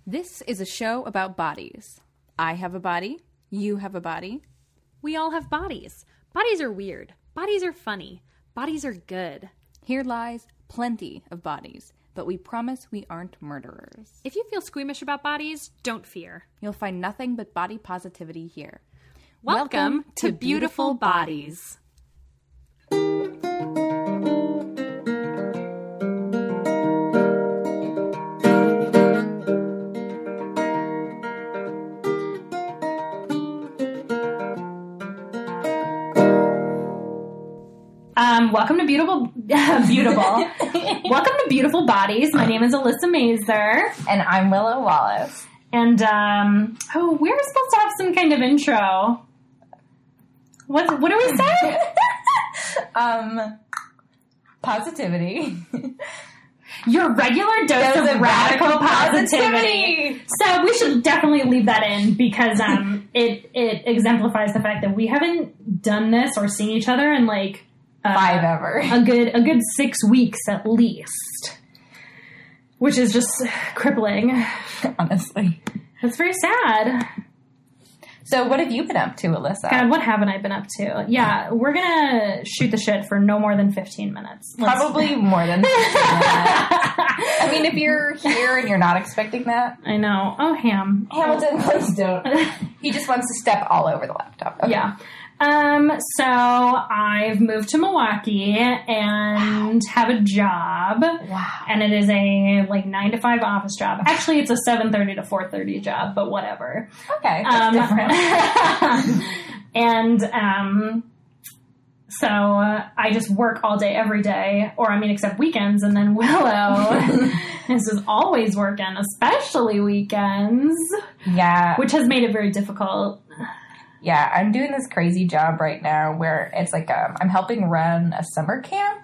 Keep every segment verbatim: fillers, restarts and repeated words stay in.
This is a show about bodies. I have a body. You have a body. We all have bodies. Bodies are weird. Bodies are funny. Bodies are good. Here lies plenty of bodies, but we promise we aren't murderers. If you feel squeamish about bodies, don't fear. You'll find nothing but body positivity here. Welcome, Welcome to, to Beautiful, Beautiful Bodies. Um, welcome to Beautiful, uh, Beautiful. Welcome to Beautiful Bodies. My name is Alyssa Mazer. And I'm Willow Wallace. And, um, oh, we were supposed to have some kind of intro. What, what do we say? um, positivity. Your regular dose Dose of, of radical, radical positivity. positivity. So we should definitely leave that in because, um, it, it exemplifies the fact that we haven't done this or seen each other in, like, Uh, Five ever. A good a good six weeks at least. Which is just crippling. Honestly. That's very sad. So what have you been up to, Alyssa? God, what haven't I been up to? Yeah, we're gonna shoot the shit for no more than fifteen minutes. Let's... Probably more than fifteen minutes. I mean, if you're here and you're not expecting that. I know. Oh, Ham. Hamilton, please don't. He just wants to step all over the laptop. Okay. Yeah. Um, so I've moved to Milwaukee and wow. have a job. Wow. And it is a like nine to five office job. Actually, it's a seven thirty to four thirty job, but whatever. Okay. That's um, different. and, um, so uh, I just work all day, every day, or I mean, except weekends. And then Willow this is always working, especially weekends. Yeah. Which has made it very difficult. Yeah, I'm doing this crazy job right now where it's like um, I'm helping run a summer camp.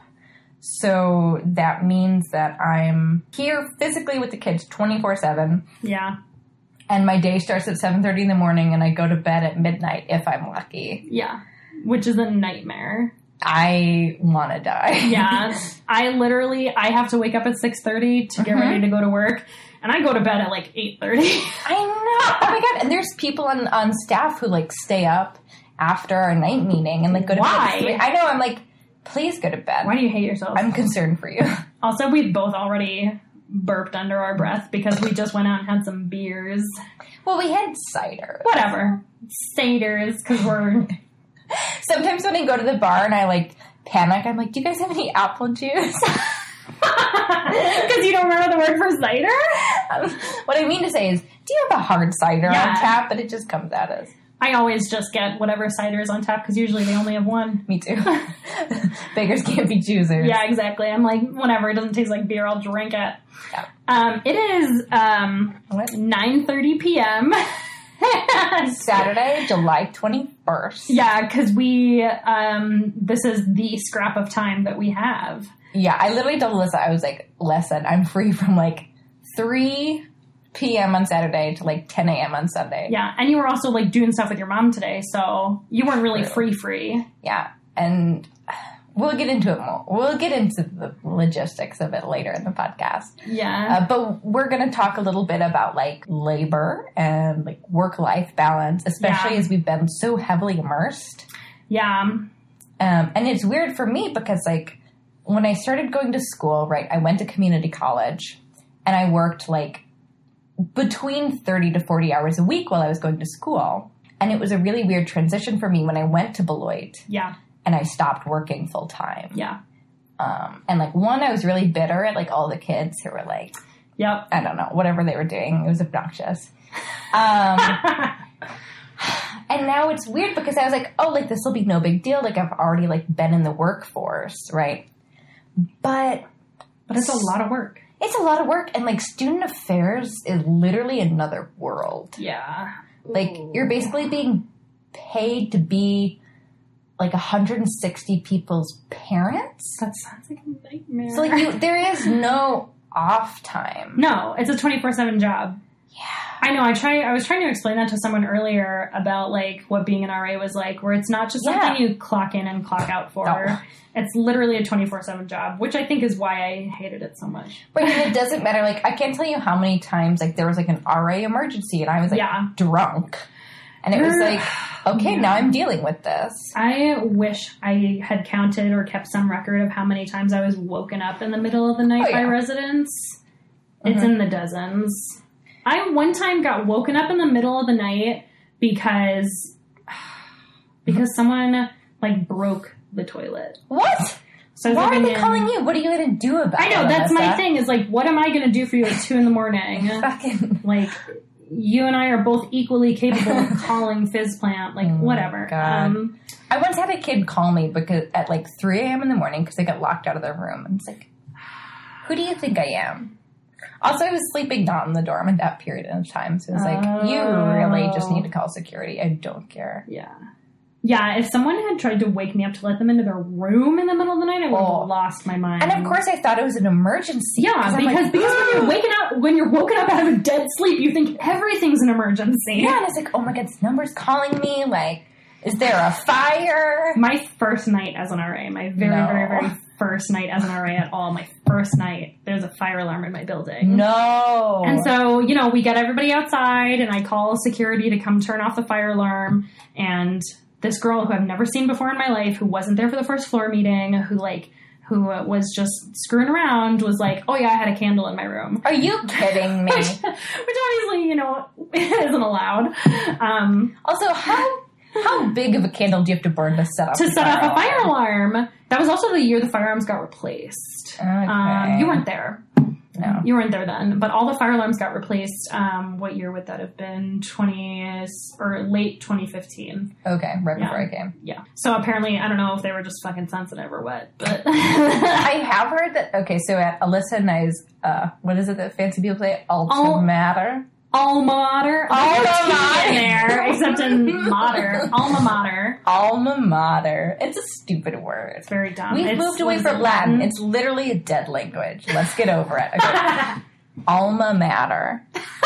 So that means that I'm here physically with the kids twenty-four seven. Yeah. And my day starts at seven thirty in the morning and I go to bed at midnight if I'm lucky. Yeah. Which is a nightmare. I want to die. Yeah. I literally, I have to wake up at six thirty to get mm-hmm. ready to go to work. And I go to bed at like eight thirty. I know. Oh my God. And there's people on, on staff who like stay up after our night meeting and like go to Why? bed. I know. I'm like, please go to bed. Why do you hate yourself? I'm concerned for you. Also, we've both already burped under our breath because we just went out and had some beers. Well, we had cider. Whatever. Ciders, because we're... Sometimes when I go to the bar and I like panic, I'm like, do you guys have any apple juice? Because you don't remember the word for cider? Um, what I mean to say is, do you have a hard cider yeah. on tap? But it just comes out as... I always just get whatever cider is on tap because usually they only have one. Me too. Beggars can't be choosers. Yeah, exactly. I'm like, whatever. It doesn't taste like beer. I'll drink it. Yeah. Um, it is um, nine thirty p.m. Saturday, July twenty-first. Yeah, because we... Um, this is the scrap of time that we have. Yeah, I literally told Alyssa, I was like, listen, I'm free from like three p.m. on Saturday to like ten a.m. on Sunday. Yeah, and you were also like doing stuff with your mom today, so you weren't really free free. Yeah, and we'll get into it more. We'll get into the logistics of it later in the podcast. Yeah. Uh, but we're going to talk a little bit about like labor and like work-life balance, especially yeah. as we've been so heavily immersed. Yeah. Um, and it's weird for me because like, when I started going to school, right, I went to community college and I worked like between thirty to forty hours a week while I was going to school. And it was a really weird transition for me when I went to Beloit. Yeah. And I stopped working full time. Yeah. Um, and like one, I was really bitter at like all the kids who were like, yep, I don't know, whatever they were doing. It was obnoxious. Um, and now it's weird because I was like, oh, like this will be no big deal. Like I've already like been in the workforce, right? But but it's a lot of work. It's a lot of work. And, like, student affairs is literally another world. Yeah. Like, Ooh. You're basically being paid to be, like, one hundred sixty people's parents. That sounds like a nightmare. So, like, you, there is no off time. No, it's a twenty-four seven job. Yeah. I know. I try. I was trying to explain that to someone earlier about like what being an R A was like, where it's not just Yeah. something you clock in and clock out for. No. It's literally a twenty-four seven job, which I think is why I hated it so much. But it doesn't matter. Like, I can't tell you how many times, like, there was, like, an R A emergency, and I was, like, Yeah. drunk. And it was You're- like, okay, Yeah. now I'm dealing with this. I wish I had counted or kept some record of how many times I was woken up in the middle of the night Oh, by yeah. residents. It's Mhm. in the dozens. I one time got woken up in the middle of the night because because someone like broke the toilet. What? So I was Why are living they in- calling you? What are you going to do about it? I know, that's my Alyssa? thing, is like, what am I going to do for you at two in the morning? Fucking. Like, you and I are both equally capable of calling Fizz Plant, like, Oh my whatever. God. Um, I once had a kid call me because at like three a.m. in the morning because they got locked out of their room. And it's like, who do you think I am? Also, I was sleeping not in the dorm at that period of time. So it was like, you really just need to call security. I don't care. yeah. Yeah, if someone had tried to wake me up to let them into their room in the middle of the night, I would have Oh. lost my mind. And of course, I thought it was an emergency. Yeah, I'm because like, because when you're waking up when you're woken up out of a dead sleep, you think everything's an emergency. yeah, and it's like, oh my god, this number's calling me. Like, is there a fire? My first night as an R A, my very, No. very, very first night as an R A at all, my first night, there's a fire alarm in my building. No. And so, you know, we get everybody outside, and I call security to come turn off the fire alarm, and this girl who I've never seen before in my life, who wasn't there for the first floor meeting, who, like, who uh, was just screwing around, was like, oh yeah, I had a candle in my room. Are you kidding me? Which, which obviously, you know, isn't allowed. Um, Also, how how big of a candle do you have to burn to set up to a set up a fire alarm? alarm. That was also the year the fire alarms got replaced. Okay. Um, you weren't there. No. You weren't there then, but all the fire alarms got replaced. Um, what year would that have been? twenty or late twenty fifteen. Okay, right Yeah. before I came. Yeah. So apparently, I don't know if they were just fucking sensitive or what, but I have heard that. Okay, so at Alyssa and I's, uh, what is it that fancy people say? Ultra matter. alma mater, Alma There's T mater. in there, except in mater, alma mater. Alma mater. It's a stupid word. It's very dumb. We've It's- moved away what is from it, Latin. It's literally a dead language. Let's get over it. Okay. Alma mater.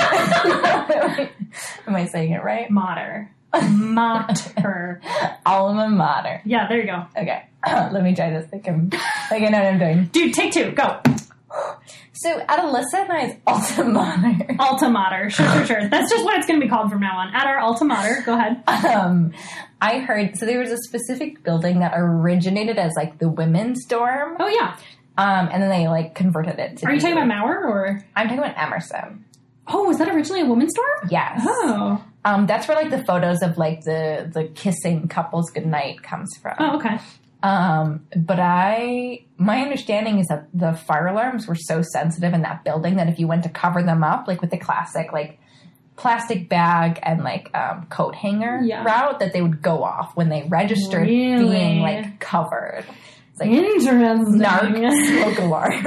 Am I saying it right? mater, mater. Alma mater. Yeah, there you go, Okay. Let me try this. Like, I'm, like I know what I'm doing. dude. Take two, go. So at Alyssa and I's alta mater, Alta mater, sure, sure, sure. That's just what it's going to be called from now on. At our alta mater, go ahead. um, I heard, so there was a specific building that originated as like the women's dorm. Oh yeah. Um, and then they like converted it to Are you be, talking about like- Mauer or? I'm talking about Emerson. Oh, was that originally a women's dorm? Yes. Oh. Um, that's where like the photos of like the, the kissing couples goodnight comes from. Oh, okay. Um, but I, my understanding is that the fire alarms were so sensitive in that building that if you went to cover them up, like with the classic, like plastic bag and like, um, coat hanger Yeah. route, that they would go off when they registered Really? being like covered. It's like Interesting. narc smoke alarm.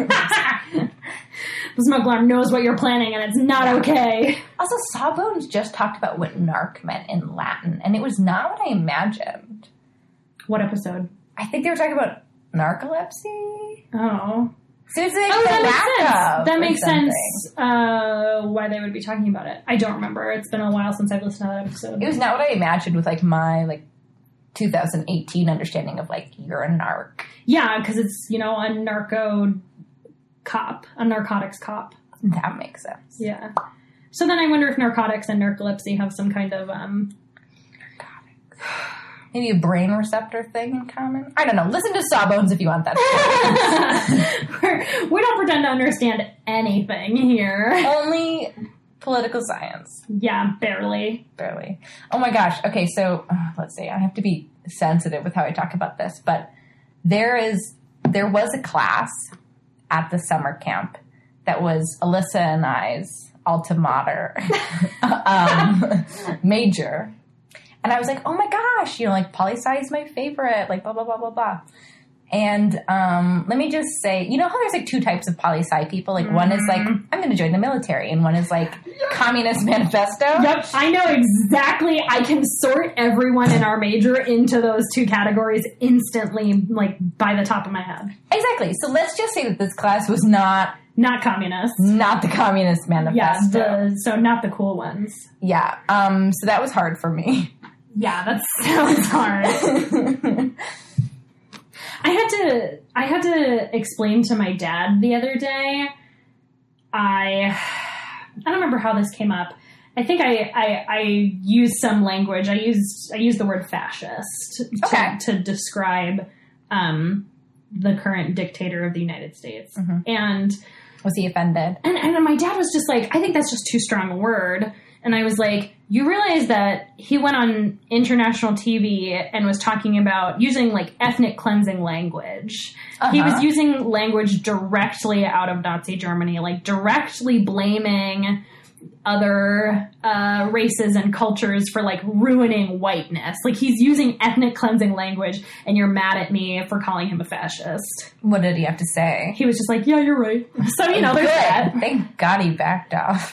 The smoke alarm knows what you're planning, and it's not okay. Also, Sawbones just talked about what narc meant in Latin, and it was not what I imagined. What episode? I think they were talking about narcolepsy. Oh. So it's like Oh, the that makes lack sense. of That or makes something. sense. Uh, why they would be talking about it. I don't remember. It's been a while since I've listened to that episode. It was not what I imagined with like my like two thousand eighteen understanding of like you're a narc. Yeah, because it's, you know, a narco cop, a narcotics cop. That makes sense. Yeah. So then I wonder if narcotics and narcolepsy have some kind of, um, Maybe a brain receptor thing in common. I don't know. Listen to Sawbones if you want that. We're, we don't pretend to understand anything here. Only political science. Yeah, barely. Barely. Oh my gosh. Okay, so uh, let's see. I have to be sensitive with how I talk about this, but there is there was a class at the summer camp that was Alyssa and I's alta mater um, major. And I was like, oh my gosh, you know, like poli-sci is my favorite, like blah, blah, blah, blah, blah. And um, let me just say, you know how there's like two types of poli-sci people? Like one is like, I'm going to join the military. And one is like Communist Manifesto. Yep, I know exactly. I can sort everyone in our major into those two categories instantly, like by the top of my head. Exactly. So let's just say that this class was not Not communist. Not the Communist Yeah, Manifesto. the, so not the cool ones. Yeah. Um, so that was hard for me. Yeah, that sounds hard. I had to I had to explain to my dad the other day. I I don't remember how this came up. I think I, I, I used some language. I used I used the word fascist to, Okay. to describe um, the current dictator of the United States. And Was he offended? And, and my dad was just like, I think that's just too strong a word. And I was like, you realize that he went on international T V and was talking about using like ethnic cleansing language. Uh-huh. He was using language directly out of Nazi Germany, like directly blaming other uh, races and cultures for like ruining whiteness. Like he's using ethnic cleansing language and you're mad at me for calling him a fascist. What did he have to say? He was just like, yeah, you're right. So, you know, there's Good. that. Thank God he backed off.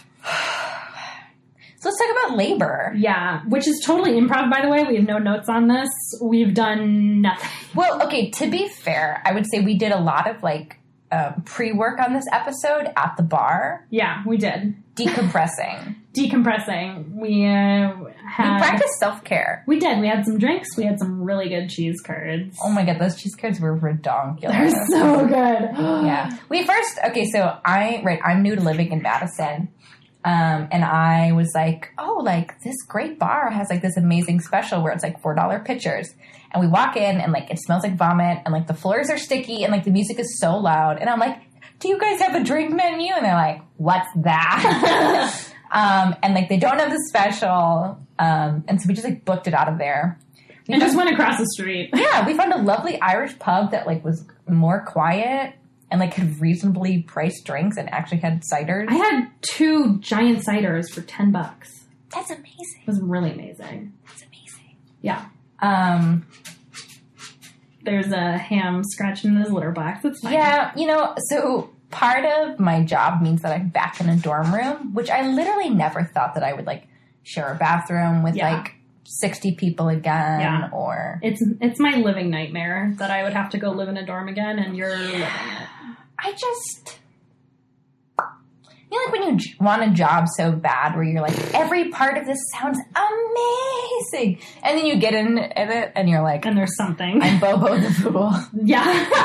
So let's talk about labor. Yeah, which is totally improv, by the way. We have no notes on this. We've done nothing. Well, okay, to be fair, I would say we did a lot of like um, pre-work on this episode at the bar, Yeah, we did. decompressing. Decompressing. We uh, had... We practiced self-care. We did. We had some drinks. We had some really good cheese curds. Oh my God, those cheese curds were redonkulous. They're so good. Yeah. We first, okay, so I, right, I'm new to living in Madison. Um, and I was like, oh, like this great bar has like this amazing special where it's like four dollar pitchers. And we walk in and like it smells like vomit and like the floors are sticky and like the music is so loud. And I'm like, do you guys have a drink menu? And they're like, what's that? um, and like they don't have the special. Um, and so we just like booked it out of there. We And found- just went across the street. yeah, we found a lovely Irish pub that like was more quiet and like had reasonably priced drinks and actually had ciders. I had two giant ciders for ten bucks. That's amazing. It was really amazing. That's amazing. Yeah. Um, There's a ham scratching in his litter box. It's fine. yeah, you know, so part of my job means that I'm back in a dorm room, which I literally never thought that I would like share a bathroom with Yeah. like sixty people again Yeah. or It's it's my living nightmare that I would have to go live in a dorm again, and you're living it. I just, you know, like when you j- want a job so bad where you're like, every part of this sounds amazing. And then you get in, in it and you're like, And there's something. I'm Bobo the Fool. Yeah.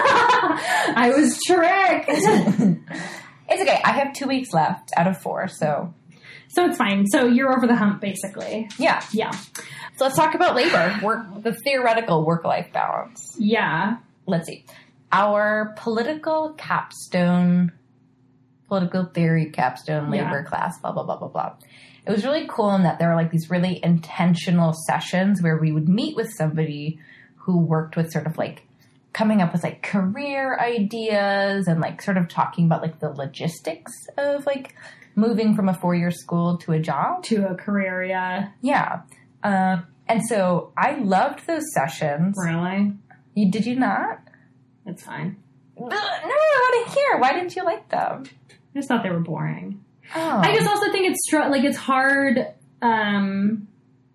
I was tricked. It's okay. I have two weeks left out of four. So, So it's fine. So you're over the hump, basically. yeah. Yeah. So let's talk about labor, work, the theoretical work-life balance. Yeah. Let's see. Our political capstone, political theory capstone labor Yeah. class, blah, blah, blah, blah, blah. It was really cool in that there were like these really intentional sessions where we would meet with somebody who worked with sort of like coming up with like career ideas and like sort of talking about like the logistics of like moving from a four-year school to a job. To a career, yeah. Yeah. Uh, and so I loved those sessions. Really? You, did you not? It's fine. No, I want to hear. Why didn't you like them? I just thought they were boring. Oh. I just also think it's str- like it's hard. Um,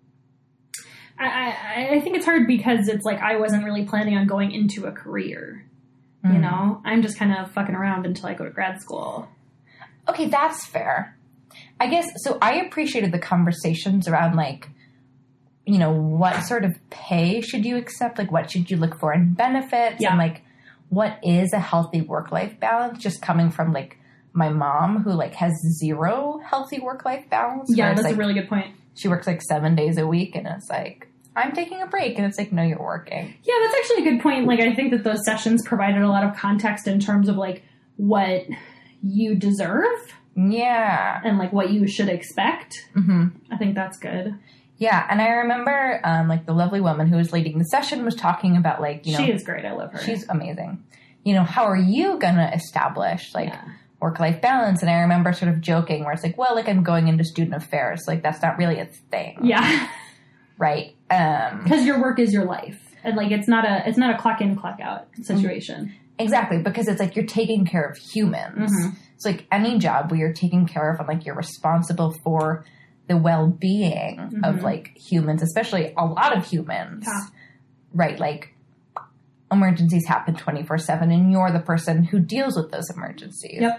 I, I I think it's hard because it's like I wasn't really planning on going into a career. You Mm. know, I'm just kind of fucking around until I go to grad school. Okay, that's fair. I guess, so I appreciated the conversations around, like, you know, what sort of pay should you accept? Like, what should you look for in benefits? Yeah. And, like, what is a healthy work-life balance? Just coming from, like, my mom who, like, has zero healthy work-life balance. Yeah, where it's, that's like, a really good point. she works, like, seven days a week, and it's like, I'm taking a break. And it's like, no, you're working. Yeah, that's actually a good point. Like, I think that those sessions provided a lot of context in terms of, like, what you deserve Yeah. and, like, what you should expect. Mm-hmm. I think that's good. Yeah, and I remember, um, like, the lovely woman who was leading the session was talking about, like, you know... She is great. I love her. She's amazing. You know, how are you going to establish, like, Yeah. work-life balance? And I remember sort of joking where it's like, well, like, I'm going into student affairs. Like, that's not really a thing. Yeah. Right? Um, Because your work is your life. And, like, it's not a it's not a clock in, clock out situation. exactly, because it's like you're taking care of humans. Mhm. It's like any job where you're taking care of and, like, you're responsible for the well-being of, Mhm. like, humans, especially a lot of humans. Yeah. Right? Like, emergencies happen twenty-four seven, and you're the person who deals with those emergencies. Yep.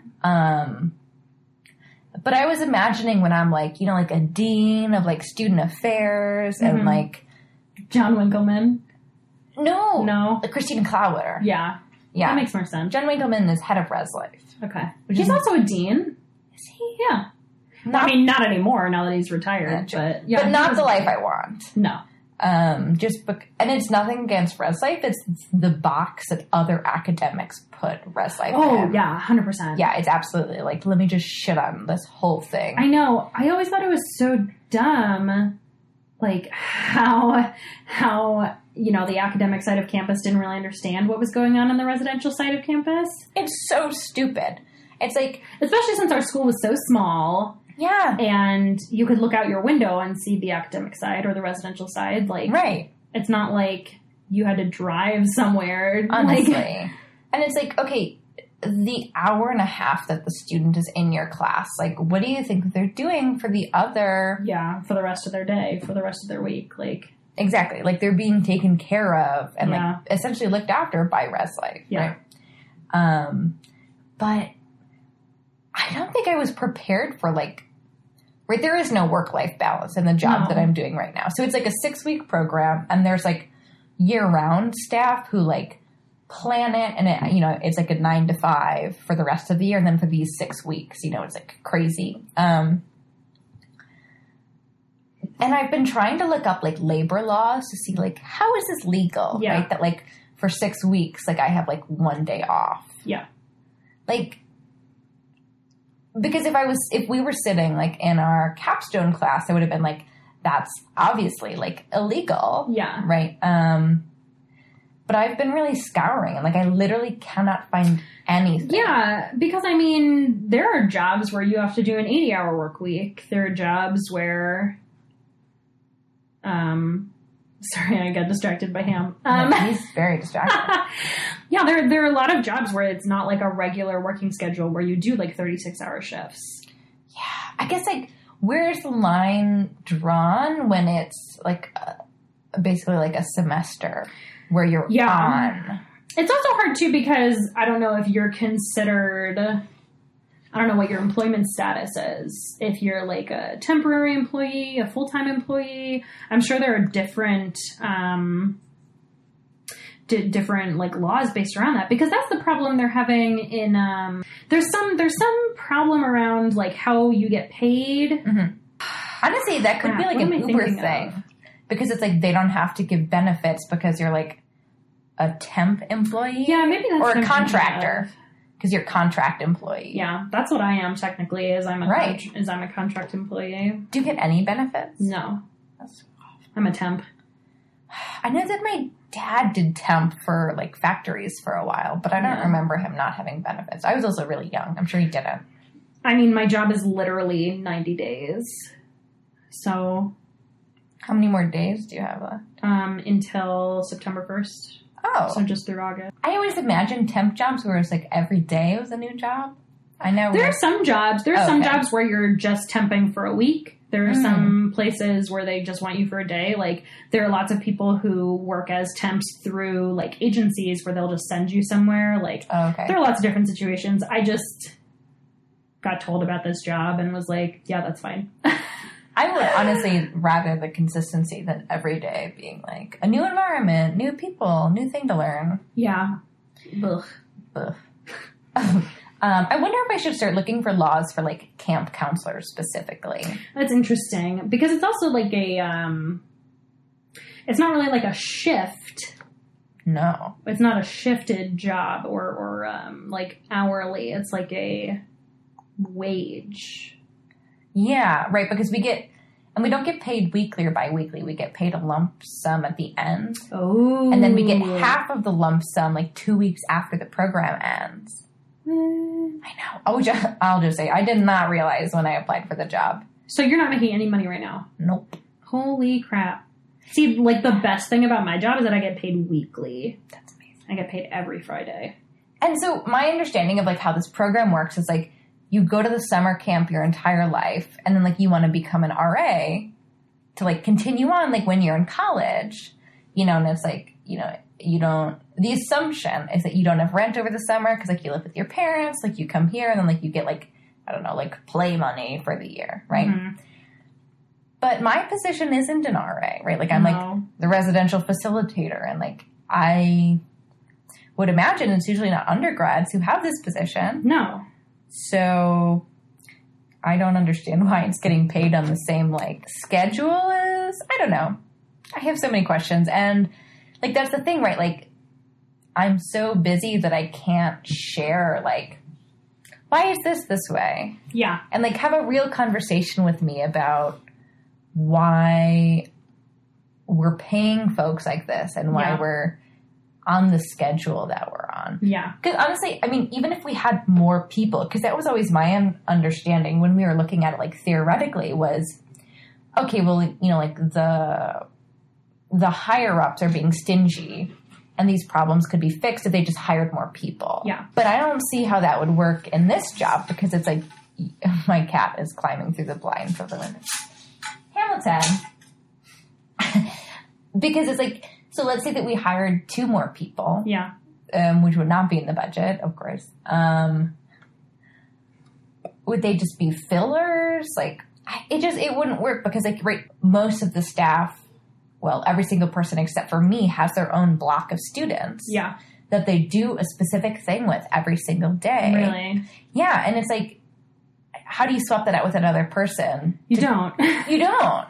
Um, but I was imagining when I'm like, you know, like a dean of like student affairs and Mhm. like, John Winkleman. no, No. like Christine Clowder. Yeah. Yeah. That makes more sense. John Winkleman is head of Res Life. Okay. Which He's is- also a dean. Is he? Yeah. Not, I mean, not anymore now that he's retired, Yeah, true. but yeah. but he not was- the life I want. No. Um, just bec- and it's nothing against Res Life. It's the box that other academics put Res Life Oh, in. yeah, one hundred percent. Yeah, it's absolutely like, let me just shit on this whole thing. I know. I always thought it was so dumb, like how how you know the academic side of campus didn't really understand what was going on in the residential side of campus, It's so stupid. It's like, especially since our school was so small yeah, and you could look out your window and see the academic side or the residential side. Like, right. it's not like you had to drive somewhere. Honestly. Like, And it's like, okay, the hour and a half that the student is in your class, like, what do you think they're doing for the other? yeah, for the rest of their day, for the rest of their week, like. Exactly. Like, they're being taken care of and, Yeah. like, essentially looked after by Res Life. Yeah. Right? Um, but I don't think I was prepared for, like, right, there is no work-life balance in the job No. that I'm doing right now. So it's like a six-week program, and there's, like, year-round staff who, like, plan it, and it, you know, it's like a nine to five for the rest of the year, and then for these six weeks, you know, it's like crazy. Um, and I've been trying to look up like labor laws to see like how is this legal, Yeah. right? That like for six weeks, like I have like one day off, Yeah. like because if I was if we were sitting like in our capstone class, I would have been like, that's obviously like illegal, Yeah. right? Um, but I've been really scouring, and like I literally cannot find anything. Yeah, because I mean, there are jobs where you have to do an eighty-hour work week. There are jobs where, um, sorry, I got distracted by Ham. Um, He's very distracted. yeah, there there are a lot of jobs where it's not like a regular working schedule where you do like thirty-six hour shifts. I guess like where's the line drawn when it's like uh, basically like a semester where you're Yeah. on? It's also hard too because I don't know if you're considered. I don't know what your employment status is. If you're like a temporary employee, a full-time employee, I'm sure there are different, um, di- different like laws based around that. Because that's the problem they're having in. Um, there's some there's some problem around like how you get paid. Honestly, that could be Crap, like what an am I Uber thinking thing of? because it's like they don't have to give benefits because you're like a temp employee, Yeah, maybe that's or what a I'm thinking contractor of. because you're a contract employee. Yeah, that's what I am technically. Is I'm a Right. con- is I'm a contract employee. Do you get any benefits? No, That's- I'm a temp. I know that my dad did temp for like factories for a while, but I don't Yeah. remember him not having benefits. I was also really young. I'm sure he didn't. I mean, my job is literally ninety days. So, How many more days do you have left? um, until September first. Oh, So just through August. I always imagined temp jobs where it's like every day was a new job. I know. There we're- are some jobs, there are Oh, some okay. jobs where you're just temping for a week. There are Mm. some places where they just want you for a day. Like, there are lots of people who work as temps through, like, agencies where they'll just send you somewhere. Like, Oh, okay. there are lots of different situations. I just got told about this job and was like, yeah, that's fine. I would honestly rather the consistency than every day being like a new environment, new people, new thing to learn. Yeah. Ugh. Ugh. um, I wonder if I should start looking for laws for like camp counselors specifically. That's interesting because it's also like a, um, it's not really like a shift. No. It's not a shifted job or, or, um, like hourly. It's like a wage. Yeah, right, because we get, and we don't get paid weekly or bi-weekly. We get paid a lump sum at the end. Oh. And then we get half of the lump sum like two weeks after the program ends. Mm. I know. I'll just, I'll just say, I did not realize when I applied for the job. So you're not making any money right now? Nope. Holy crap. See, like the best thing about my job is that I get paid weekly. That's amazing. I get paid every Friday. And so my understanding of like how this program works is like you go to the summer camp your entire life and then like you want to become an R A to like continue on like when you're in college, you know, and it's like, you know, you don't, the assumption is that you don't have rent over the summer because, like, you live with your parents, like, you come here and then, like, you get, like, I don't know, like, play money for the year, right? Mm-hmm. But my position isn't an R A, right? Like, I'm, No. like, the residential facilitator, and, like, I would imagine it's usually not undergrads who have this position. No. So I don't understand why it's getting paid on the same, like, schedule as, I don't know. I have so many questions. And, like, that's the thing, right? Like, I'm so busy that I can't share, like, why is this this way? Yeah. And, like, have a real conversation with me about why we're paying folks like this and why Yeah. we're on the schedule that we're on. Yeah. Because honestly, I mean, even if we had more people, because that was always my un- understanding when we were looking at it, like, theoretically, was, okay, well, you know, like, the the higher-ups are being stingy, and these problems could be fixed if they just hired more people. Yeah. But I don't see how that would work in this job, because it's like, my cat is climbing through the blinds of the window. Hamilton! Because it's like, so let's say that we hired two more people. Yeah. Um, which would not be in the budget, of course. Um, would they just be fillers? Like, I- it just, it wouldn't work because, like, right, most of the staff, well, every single person except for me has their own block of students Yeah. that they do a specific thing with every single day. Really? Yeah, and it's like, how do you swap that out with another person? You don't. You don't.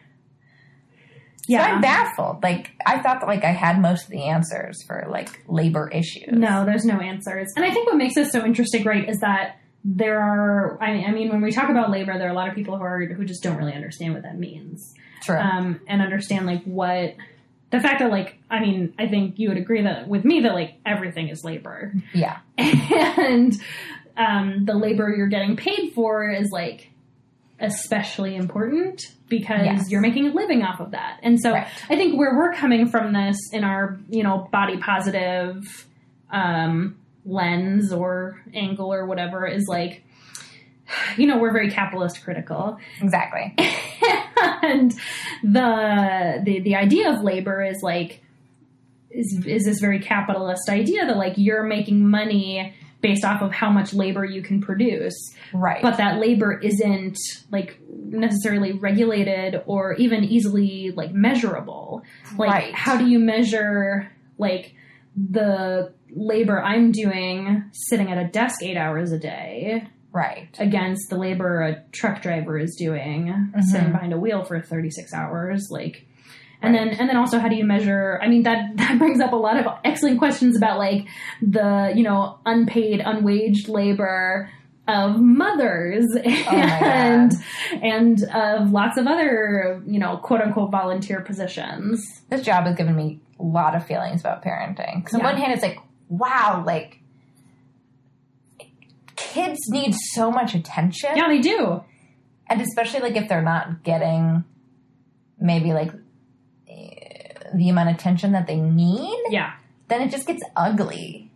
Yeah. So I'm baffled. Like, I thought that, like, I had most of the answers for, like, labor issues. No, there's no answers. And I think what makes this so interesting, right, is that there are, I, I mean, when we talk about labor, there are a lot of people who are, who just don't really understand what that means. True. Um, and understand, like, what, the fact that, like, I mean, I think you would agree that with me that, like, everything is labor. yeah. And um, the labor you're getting paid for is, like, especially important because Yes. you're making a living off of that. And so Right. I think where we're coming from this in our, you know, body positive um, lens or angle or whatever is like, you know, we're very capitalist critical. Exactly. And the, the the idea of labor is like, is, is this very capitalist idea that like you're making money based off of how much labor you can produce. Right. But that labor isn't like necessarily regulated or even easily like measurable. Like Right. how do you measure like the labor I'm doing sitting at a desk eight hours a day right. against the labor a truck driver is doing sitting behind a wheel for thirty-six hours? Like, and Right. then, and then also how do you measure, I mean, that, that brings up a lot of excellent questions about like the, you know, unpaid, unwaged labor of mothers and, and of lots of other, you know, quote unquote volunteer positions. This job has given me a lot of feelings about parenting. Because on Yeah. one hand, it's like, wow, like, kids need so much attention. Yeah, they do. And especially, like, if they're not getting maybe, like, the amount of attention that they need, Yeah. then it just gets ugly.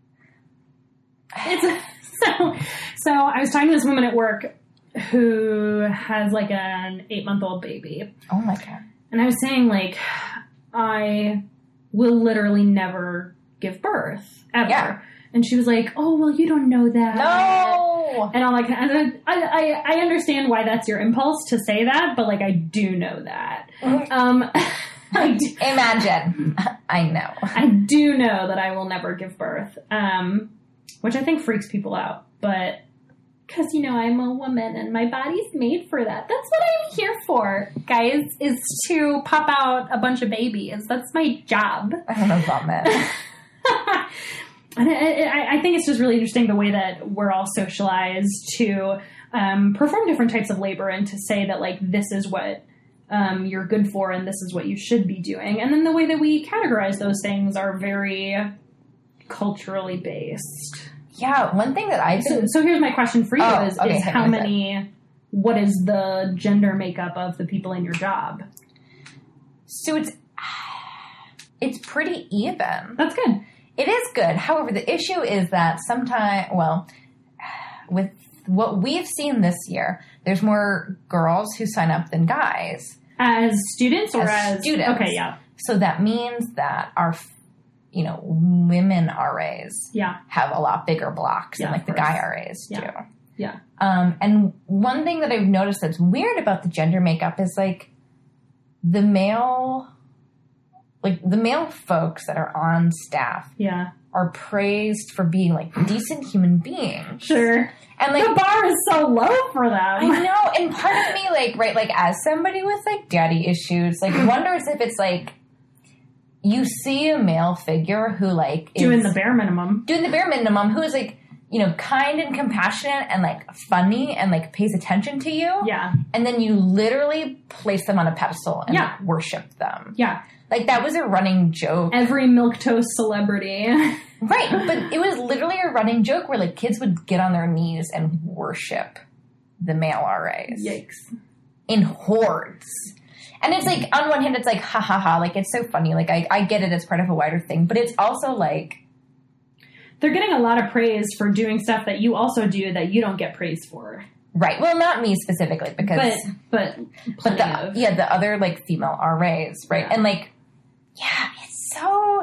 It's so, so I was talking to this woman at work who has like an eight month old baby. Oh, my God. And I was saying, like, I will literally never give birth, ever. Yeah. And she was like, oh, well, you don't know that. No! And I'm like, and I, I, I understand why that's your impulse to say that, but, like, I do know that. Um, I, do, Imagine. I know. I do know that I will never give birth, um, which I think freaks people out. But because, you know, I'm a woman and my body's made for that. That's what I'm here for, guys, is to pop out a bunch of babies. That's my job. I don't know about that. And I, I, I think it's just really interesting the way that we're all socialized to um, perform different types of labor and to say that, like, this is what um, you're good for and this is what you should be doing. And then the way that we categorize those things are very culturally based. Yeah, one thing that I've So, been... so here's my question for you Oh, is, okay, is hit how me with many, what is the gender makeup of the people in your job? So it's... It's pretty even. That's good. It is good. However, the issue is that sometimes, well, with what we've seen this year, there's more girls who sign up than guys. As students or As as... students. Okay, yeah. So that means that our you know, women R As Yeah. have a lot bigger blocks Yeah, than like of the course. guy R As Yeah. do. Yeah. Um, and one thing that I've noticed that's weird about the gender makeup is like the male, like the male folks that are on staff Yeah. are praised for being like decent human beings. Sure. And like, The bar is so low for them. I know, and part of me, like, right, like, as somebody with, like, daddy issues, like, wonders if it's, like, you see a male figure who, like, is Doing the bare minimum. doing the bare minimum, who is, like, you know, kind and compassionate and, like, funny and, like, pays attention to you. Yeah. And then you literally place them on a pedestal and Yeah. like, worship them. Yeah. Like, that was a running joke. Every milquetoast celebrity. Right, but it was literally a running joke where, like, kids would get on their knees and worship the male R As. Yikes. In hordes. And it's like, on one hand, it's like, ha ha ha, like, it's so funny. Like, I, I get it as part of a wider thing, but it's also like... They're getting a lot of praise for doing stuff that you also do that you don't get praised for. Right. Well, not me specifically, because... But, but, but plenty the, of. yeah, the other, like, female R As, right? Yeah. And, like, yeah, it's so...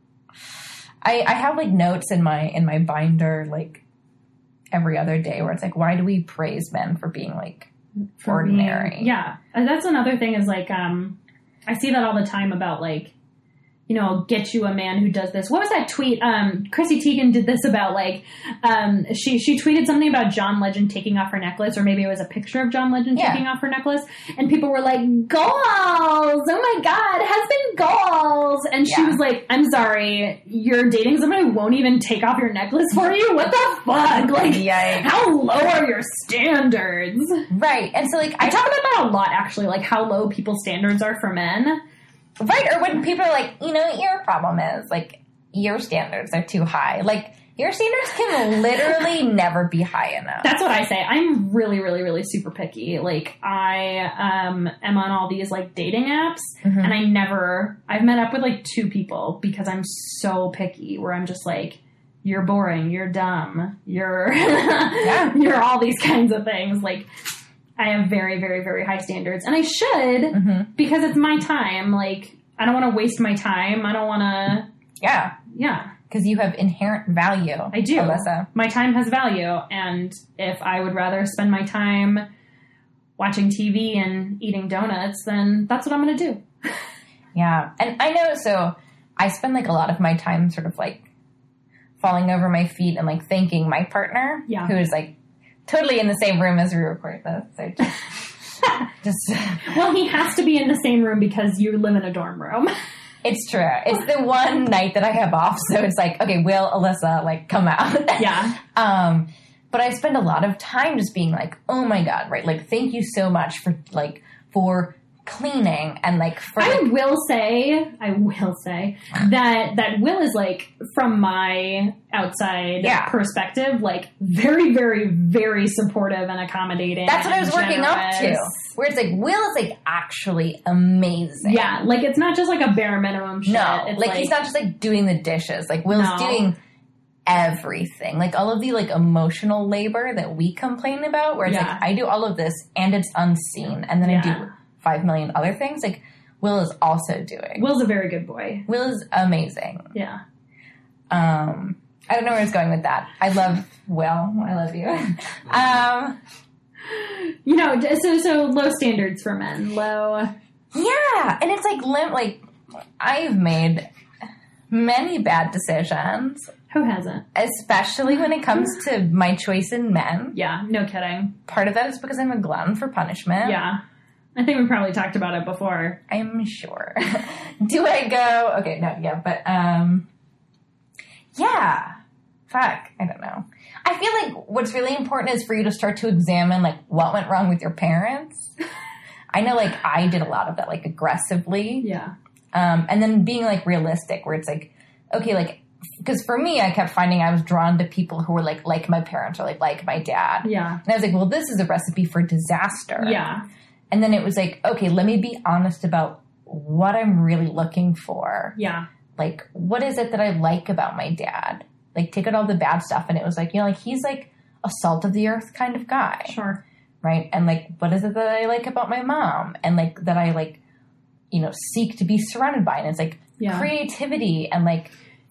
I, I have, like, notes in my in my binder, like, every other day where it's like, why do we praise men for being, like, For ordinary? being- yeah. And that's another thing is, like, um, I see that all the time about, like, you know, get you a man who does this. What was that tweet? Um, Chrissy Teigen did this about, like, um, she, she tweeted something about John Legend taking off her necklace, or maybe it was a picture of John Legend Yeah. taking off her necklace, and people were like, goals! Oh my god, husband goals! And she Yeah. was like, I'm sorry, you're dating someone who won't even take off your necklace for you? What the fuck? Like, Yikes. how low are your standards? Right. And so, like, I I talk about that a lot, actually, like how low people's standards are for men. Right, or when people are like, you know, what your problem is, like, your standards are too high. Like, your standards can literally never be high enough. That's what I say. I'm really, really, really super picky. Like, I um, am on all these, like, dating apps, Mhm. and I never, I've met up with, like, two people because I'm so picky, where I'm just like, you're boring, you're dumb, you're, Yeah. you're all these kinds of things. Like, I have very, very, very high standards, and I should, Mhm. because it's my time. Like, I don't want to waste my time. I don't want to, Yeah, yeah, because you have inherent value. I do. Alyssa. My time has value, and if I would rather spend my time watching T V and eating donuts, then that's what I'm going to do. Yeah, and I know, so I spend, like, a lot of my time sort of, like, falling over my feet and, like, thanking my partner, Yeah. who is, like, totally in the same room as we record this. So just... just Well, he has to be in the same room because you live in a dorm room. It's true. It's the one night that I have off, so it's like, okay, Will, Alyssa, like, come out. Yeah. Um, but I spend a lot of time just being like, oh my god, right? Like, thank you so much for, like, for cleaning and, like, for... I like, will say, I will say that that Will is, like, from my outside Yeah. perspective, like, very, very, very supportive and accommodating. that's what I was and working up to. generous. Where it's like, Will is, like, actually amazing. Yeah, like, it's not just, like, a bare minimum shit. No, It's like, he's not just, like, doing the dishes. Like, Will's No. doing everything. Like, all of the, like, emotional labor that we complain about, where it's Yeah. like, I do all of this and it's unseen, and then I Yeah. do five million other things. Like, Will is also doing. Will's a very good boy. Will is amazing. Yeah. Um, I don't know where it's going with that. I love Will. I love you. um, You know, so so low standards for men. Low. yeah, and it's like lim- like I've made many bad decisions, Who hasn't? especially when it comes to my choice in men. Yeah, no kidding. Part of that is because I'm a glutton for punishment. Yeah. I think we probably talked about it before. I'm sure. Do I go? Okay, no, yeah, but um, yeah. Fuck, I don't know. I feel like what's really important is for you to start to examine, like, what went wrong with your parents. I know, like, I did a lot of that, like, aggressively. Yeah. Um, and then being, like, realistic, where it's like, okay, like, because for me, I kept finding I was drawn to people who were, like, like my parents or, like, like my dad. Yeah. And I was like, well, this is a recipe for disaster. Yeah. And then it was like, okay, let me be honest about what I'm really looking for. Yeah. Like, what is it that I like about my dad? Like, take out all the bad stuff. And it was like, you know, like, he's like a salt of the earth kind of guy. Sure. Right? And like, what is it that I like about my mom? And like, that I like, you know, seek to be surrounded by. And it's like Yeah. creativity and like,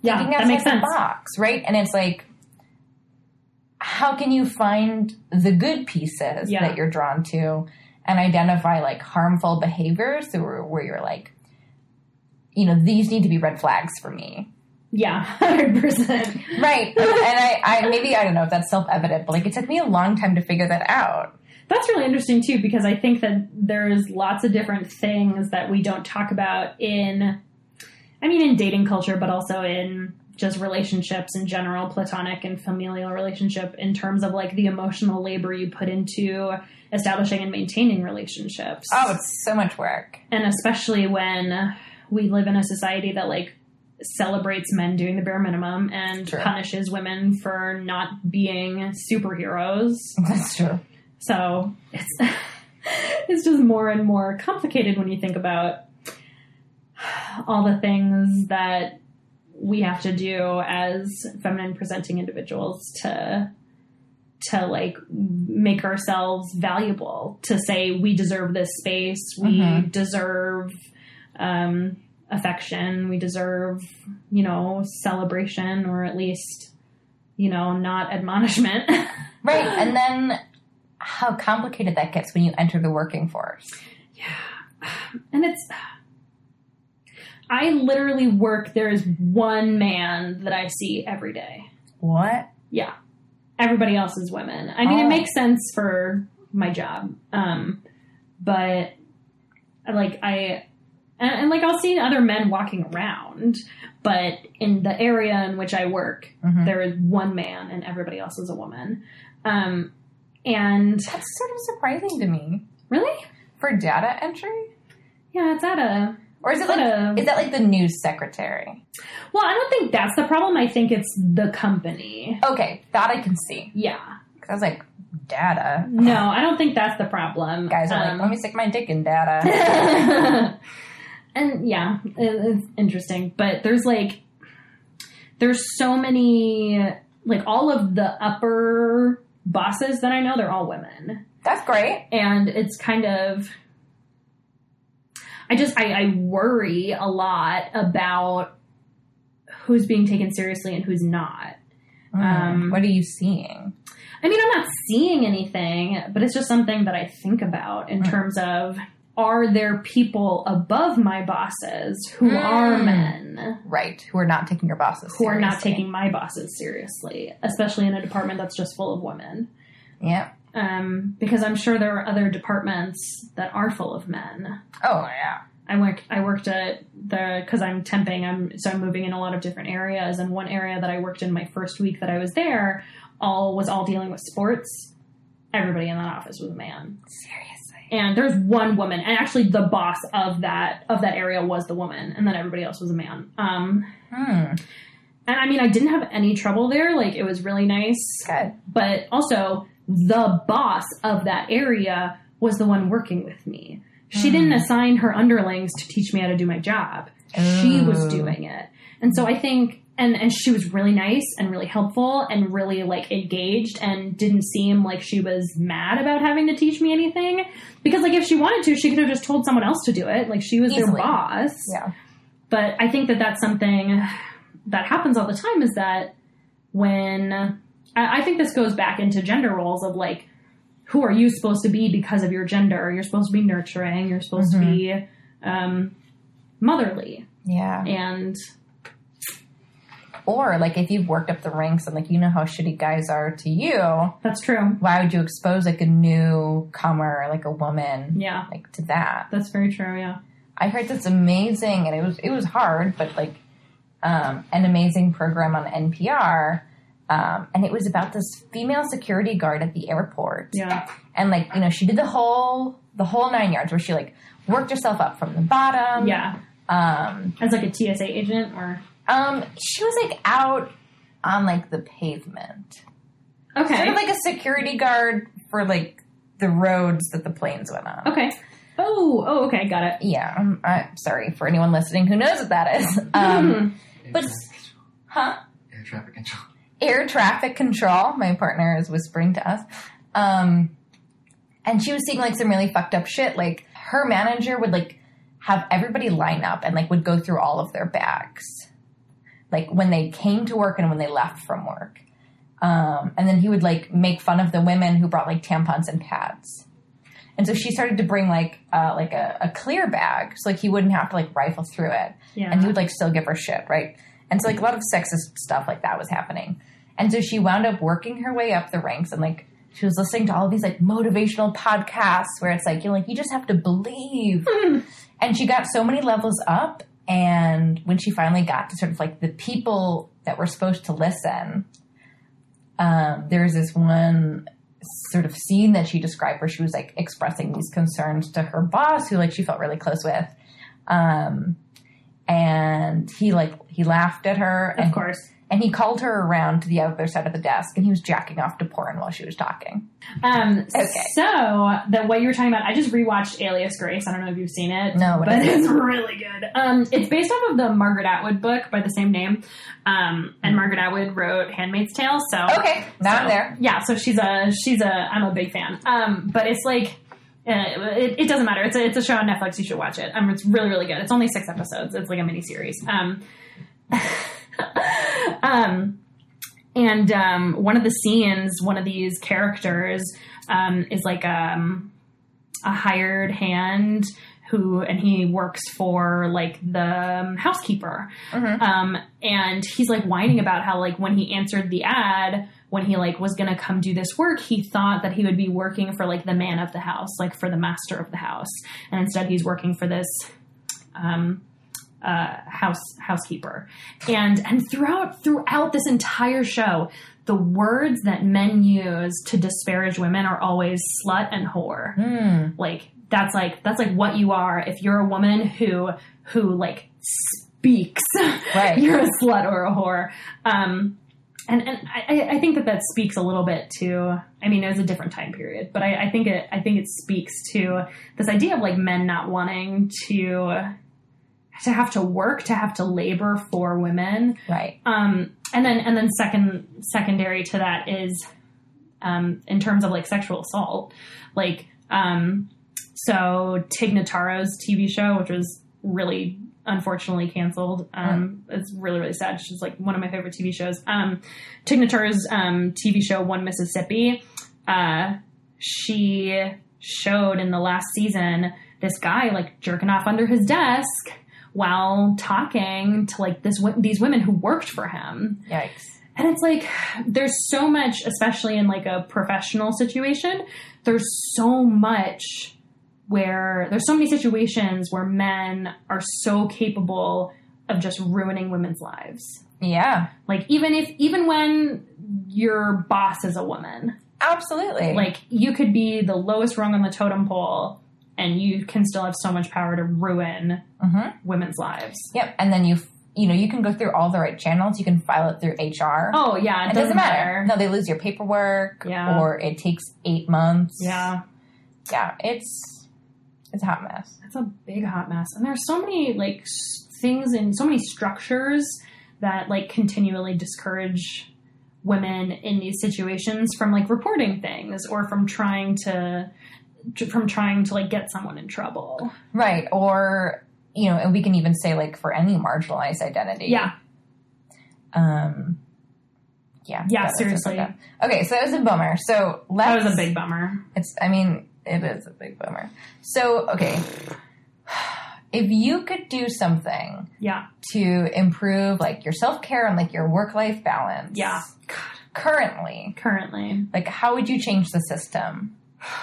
Yeah, thinking that outside makes the sense. box, right? And it's like, how can you find the good pieces Yeah. that you're drawn to and identify like harmful behaviors where, where you're like, you know, these need to be red flags for me. Yeah, one hundred percent. Right. And, and I, I, maybe, I don't know if that's self-evident, but like it took me a long time to figure that out. That's really interesting, too, because I think that there's lots of different things that we don't talk about in, I mean, in dating culture, but also in just relationships in general, platonic and familial relationship, in terms of like the emotional labor you put into establishing and maintaining relationships. Oh, it's so much work. And especially when we live in a society that like celebrates men doing the bare minimum and True. punishes women for not being superheroes. That's true. So it's it's just more and more complicated when you think about all the things that we have to do as feminine presenting individuals to to like make ourselves valuable, to say we deserve this space, we Mhm. deserve um, affection, we deserve, you know, celebration, or at least, you know, not admonishment. Right. And then how complicated that gets when you enter the working force. And it's, I literally work, there is one man that I see every day. What? Yeah. Everybody else is women. I mean, Oh. it makes sense for my job. Um, but like I, and, and like I'll see other men walking around, but in the area in which I work, Mhm. there is one man and everybody else is a woman. Um, and That's sort of surprising to me. really? For data entry? Yeah, it's at a, Or is it What like, a- is that like the news secretary? well, I don't think that's the problem. I think it's the company. Okay, that I can see. Yeah. Because I was like, data? No, I don't think that's the problem. Guys are Um, like, let me stick my dick in data. and yeah, it, it's interesting. But there's like, there's so many, like all of the upper bosses that I know, they're all women. That's great. And it's kind of, I just, I, I worry a lot about who's being taken seriously and who's not. Mm, Um, what are you seeing? I mean, I'm not seeing anything, but it's just something that I think about in Mm. terms of, are there people above my bosses who Mm. are men, Right, who are not taking your bosses who are not seriously. taking my bosses seriously, especially in a department that's just full of women? Yeah. Um, because I'm sure there are other departments that are full of men. Oh, yeah. I worked. I worked at the because I'm temping. I'm so I'm moving in a lot of different areas. And one area that I worked in my first week that I was there, all was all dealing with sports. Everybody in that office was a man. Seriously. And there's one woman, and actually the boss of that of that area was the woman, and then everybody else was a man. Um, Hmm. and I mean, I didn't have any trouble there. Like it was really nice. Good. But also, the boss of that area was the one working with me. She Mm. didn't assign her underlings to teach me how to do my job. She was Ooh. doing it. And so I think, and, and she was really nice and really helpful and really like engaged and didn't seem like she was mad about having to teach me anything. Because like if she wanted to, she could have just told someone else to do it. Like she was their Easily. boss. Yeah. But I think that that's something that happens all the time, is that when, I I think this goes back into gender roles of like, who are you supposed to be because of your gender? You're supposed to be nurturing. You're supposed to be um, motherly. Yeah. And Or like if you've worked up the ranks and like you know how shitty guys are to you, that's true. why would you expose like a newcomer, like a woman, Yeah, like to that? that's very true. Yeah. I heard this amazing, and it was it was hard, but like um, an amazing program on N P R, um, and it was about this female security guard at the airport. Yeah. And like you know, she did the whole the whole nine yards, where she like worked herself up from the bottom. Yeah. Um, As like a T S A agent or. um, she was like out on like the pavement, Okay. sort of like a security guard for like the roads that the planes went on. okay. Oh, oh, okay. Got it. Yeah, I'm, I'm sorry for anyone listening who knows what that is. Um, but huh? Air traffic control. Air traffic control. My partner is whispering to us. Um, and she was seeing like some really fucked up shit. Like her manager would like have everybody line up and like would go through all of their bags. like when they came to work and when they left from work. Um, and then he would like make fun of the women who brought like tampons and pads. And so she started to bring like uh, like a, a clear bag, so like he wouldn't have to like rifle through it. Yeah. And he would like still give her shit, right? And so like a lot of sexist stuff like that was happening. And so she wound up working her way up the ranks, and like she was listening to all of these like motivational podcasts where it's like, you know, like you just have to believe. And she got so many levels up, and when she finally got to sort of like the people that were supposed to listen, um, there's this one sort of scene that she described where she was like expressing these concerns to her boss, who like she felt really close with. Um, and he like, he laughed at her. Of and, course. And he called her around to the other side of the desk, and he was jacking off to porn while she was talking. Um, Okay. So, the what you were talking about, I just rewatched Alias Grace. I don't know if you've seen it. No, what but is it? it's really good. Um, it's based off of the Margaret Atwood book by the same name. Um, and Margaret Atwood wrote Handmaid's Tale. So Okay, now so, I'm there. Yeah, so she's a she's a I'm a big fan. Um, but it's like. Uh, it, it doesn't matter. It's a, it's a show on Netflix. You should watch it. Um, it's really, really good. It's only six episodes. It's like a mini series. Um, um, and um, one of the scenes, one of these characters um, is like um, a hired hand who, and he works for like the housekeeper. Mm-hmm. Um, and he's like whining about how like when he answered the ad, when he like was going to come do this work, he thought that he would be working for like the man of the house, like for the master of the house. And instead he's working for this, um, uh, house, housekeeper. And, and throughout, throughout this entire show, the words that men use to disparage women are always slut and whore. Mm. Like, that's like, that's like what you are. If you're a woman who, who like speaks, Right. you're a slut or a whore. Um, And and I, I think that that speaks a little bit to, I mean, it was a different time period, but I, I think it I think it speaks to this idea of like men not wanting to to have to work, to have to labor for women. Right. Um, and then and then second secondary to that is um, in terms of like sexual assault, like um, so Tig Notaro's T V show, which was really unfortunately canceled. Um, mm. It's really, really sad. She's like one of my favorite T V shows. Um, Tig Notaro's um, T V show, One Mississippi, uh, she showed in the last season this guy like jerking off under his desk while talking to like this these women who worked for him. Yikes. And it's like, there's so much, especially in like a professional situation, there's so much where there's so many situations where men are so capable of just ruining women's lives. Yeah. Like even if, even when your boss is a woman, Absolutely. like you could be the lowest rung on the totem pole and you can still have so much power to ruin mm-hmm. women's lives. Yep. And then you, you know, you can go through all the right channels. You can file it through H R. Oh yeah. It, It doesn't matter. No, they lose your paperwork Yeah. or it takes eight months. Yeah. Yeah. It's, It's a hot mess. It's a big hot mess. And there's so many like s- things and so many structures that like continually discourage women in these situations from like reporting things or from trying to, to from trying to like get someone in trouble. Right. Or, you know, and we can even say like for any marginalized identity. Yeah. Um, yeah. Yeah, that was seriously. just like that. Okay. So that was a bummer. So let's. That was a big bummer. It's, I mean, it is a big bummer. So, okay. If you could do something Yeah. to improve like your self-care and like your work-life balance. Yeah. Currently, Currently. like how would you change the system?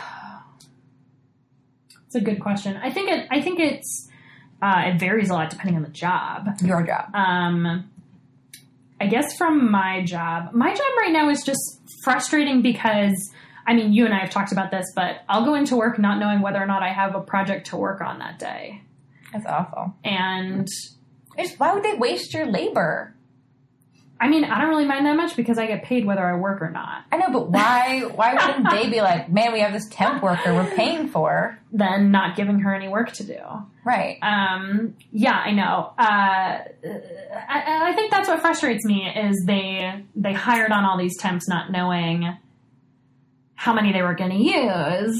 It's a good question. I think it, I think it's, uh, it varies a lot depending on the job. Your job. Um, I guess from my job, my job right now is just frustrating because, I mean, you and I have talked about this, but I'll go into work not knowing whether or not I have a project to work on that day. That's awful. And Just, why would they waste your labor? I mean, I don't really mind that much because I get paid whether I work or not. I know, but why why wouldn't they be like, man, we have this temp worker we're paying for? Then not giving her any work to do. Right. Um, yeah, I know. Uh, I, I think that's what frustrates me is they, they hired on all these temps not knowing how many they were going to use.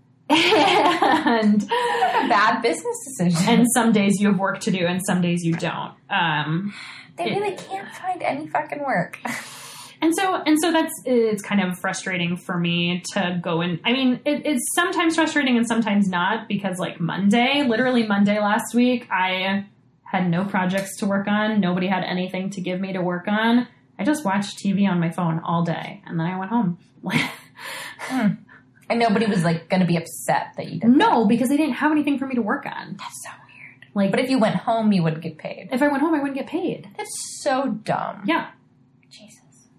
And a bad business decision. and some days you have work to do and some days you don't. Um, They it- really can't find any fucking work. And so, and so that's, it's kind of frustrating for me to go in. I mean, it, it's sometimes frustrating and sometimes not, because like Monday, literally Monday last week, I had no projects to work on. Nobody had anything to give me to work on. I just watched T V on my phone all day, and then I went home. mm. And nobody was like going to be upset that you did No, because they didn't have anything for me to work on. That's so weird. Like, But if you went home, you would get paid. if I went home, I wouldn't get paid. That's so dumb. Yeah. Jesus.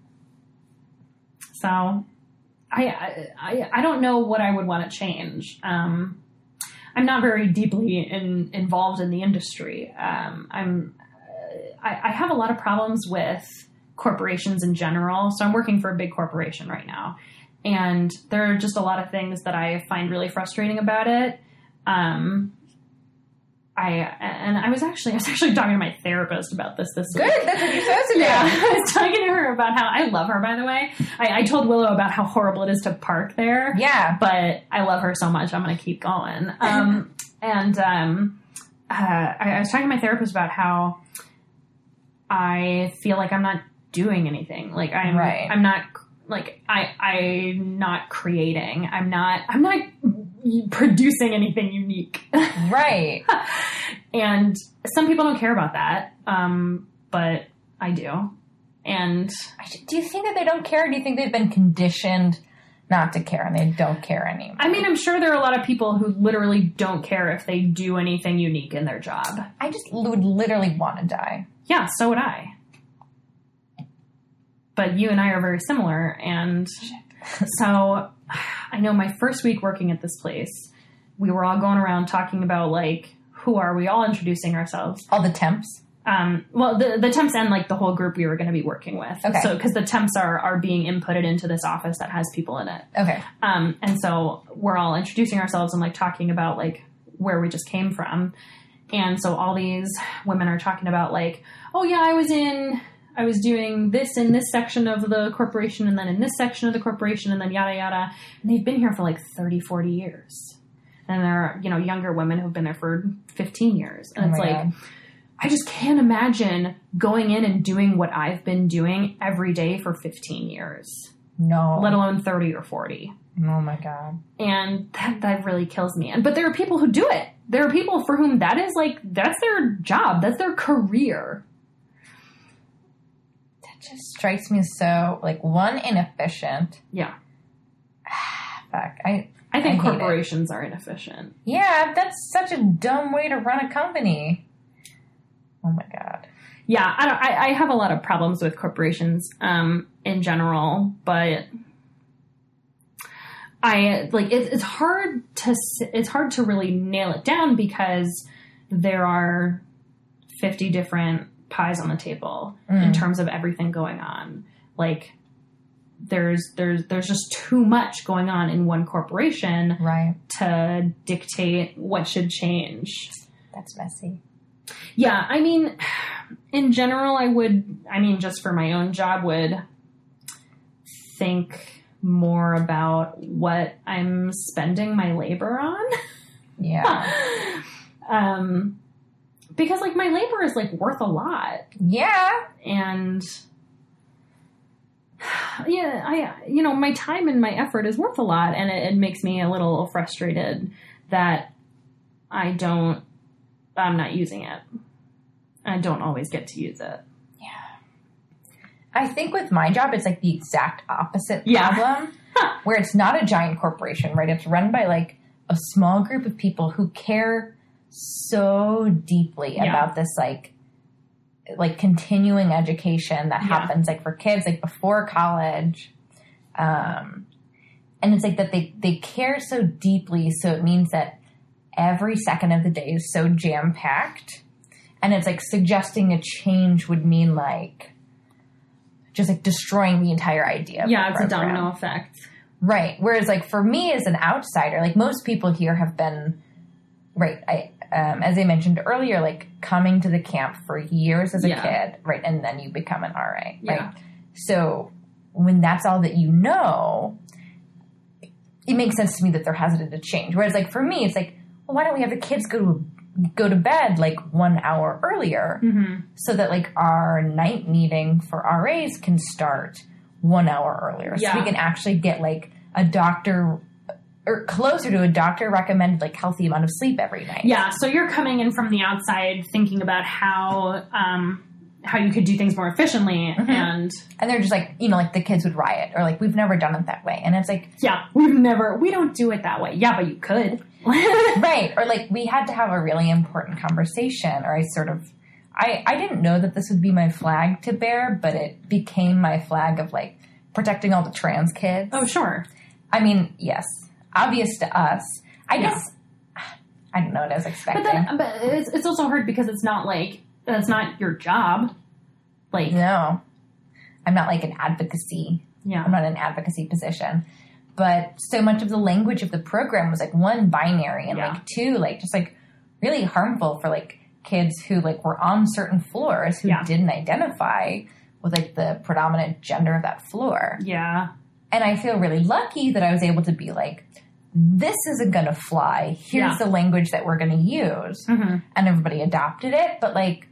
So, I, I I don't know what I would want to change. Um, I'm not very deeply in, involved in the industry. Um, I'm I, I have a lot of problems with corporations in general. So I'm working for a big corporation right now, and there are just a lot of things that I find really frustrating about it. Um, I and I was actually I was actually talking to my therapist about this this Good. week. That's what you're supposed to do. Yeah, I was talking to her about how I love her, by the way. I, I told Willow about how horrible it is to park there. Yeah. But I love her so much, I'm going to keep going. Um, and um, uh, I, I was talking to my therapist about how I feel like I'm not doing anything. Like I'm, Right. I'm not like I, I'm not creating. I'm not. I'm not producing anything unique. Right. And some people don't care about that, um, but I do. And Do you think that they don't care, or do you think they've been conditioned not to care and they don't care anymore? I mean, I'm sure there are a lot of people who literally don't care if they do anything unique in their job. I just would literally want to die. Yeah, so would I. But you and I are very similar, and so I know my first week working at this place, we were all going around talking about, like, who are we, all introducing ourselves. All the temps. Um, well, the, the temps and, like, the whole group we were going to be working with. Okay. So, because the temps are, are being inputted into this office that has people in it. Okay. Um, and so we're all introducing ourselves and, like, talking about, like, where we just came from. And so all these women are talking about, like, oh, yeah, I was in... I was doing this in this section of the corporation, and then in this section of the corporation, and then yada, yada. And they've been here for like thirty, forty years. And there are, you know, younger women who've been there for fifteen years. And Oh it's my like, God. I just can't imagine going in and doing what I've been doing every day for fifteen years, No. let alone thirty or forty. Oh my God. And that, that really kills me. And, but there are people who do it. There are people for whom that is like, that's their job. That's their career. Just strikes me as so, like, one, inefficient. Yeah. Fuck. I, I think I hate corporations are inefficient. yeah, that's such a dumb way to run a company. Oh my God. Yeah, I, don't, I, I have a lot of problems with corporations um, in general, but I like it, it's hard to s- it's hard to really nail it down because there are fifty different pies on the table Mm. in terms of everything going on. Like there's there's there's just too much going on in one corporation Right. to dictate what should change. That's messy. Yeah, I mean, in general, I would, I mean, just for my own job, would think more about what I'm spending my labor on. Yeah. um, because, like, my labor is, like, worth a lot. Yeah. And, yeah, I, you know, my time and my effort is worth a lot. And it, it makes me a little frustrated that I don't, I'm not using it. I don't always get to use it. I think with my job, it's like the exact opposite Yeah. problem, where it's not a giant corporation, right? It's run by like a small group of people who care so deeply Yeah. about this, like, like continuing education that Yeah. happens like for kids, like before college. Um, and it's like that they, they care so deeply. So it means that every second of the day is so jam packed. And it's like suggesting a change would mean like just like destroying the entire idea. Of Yeah, the it's a program. domino effect. Right. Whereas like for me as an outsider, like most people here have been, right, I, um, as I mentioned earlier, like coming to the camp for years as a Yeah. kid, right, and then you become an R A, Yeah. right? So when that's all that you know, it makes sense to me that they're hesitant to change. Whereas like for me, it's like, well, why don't we have the kids go to go to bed like one hour earlier Mm-hmm. so that like our night meeting for R As can start one hour earlier. So Yeah. we can actually get like a doctor or closer to a doctor recommended like healthy amount of sleep every night. Yeah, so you're coming in from the outside thinking about how um, how you could do things more efficiently, Mm-hmm. and And they're just like, you know, like the kids would riot or like, we've never done it that way. And it's like, yeah, we've never, we don't do it that way. Yeah, but you could. right. Or like we had to have a really important conversation or I sort of, I, I didn't know that this would be my flag to bear, but it became my flag of like protecting all the trans kids. Oh, sure. I mean, yes, obvious to us. I Yeah. guess, I don't know what I was But expecting. then, but it's, it's also hard because it's not like, that's not your job. Like, no, I'm not like an advocacy. yeah. I'm not in an advocacy position. But so much of the language of the program was like one binary and Yeah. like two, like just like really harmful for like kids who like were on certain floors who Yeah. didn't identify with like the predominant gender of that floor. Yeah. And I feel really lucky that I was able to be like, this isn't going to fly. Here's Yeah. the language that we're going to use. Mm-hmm. And everybody adopted it. But like,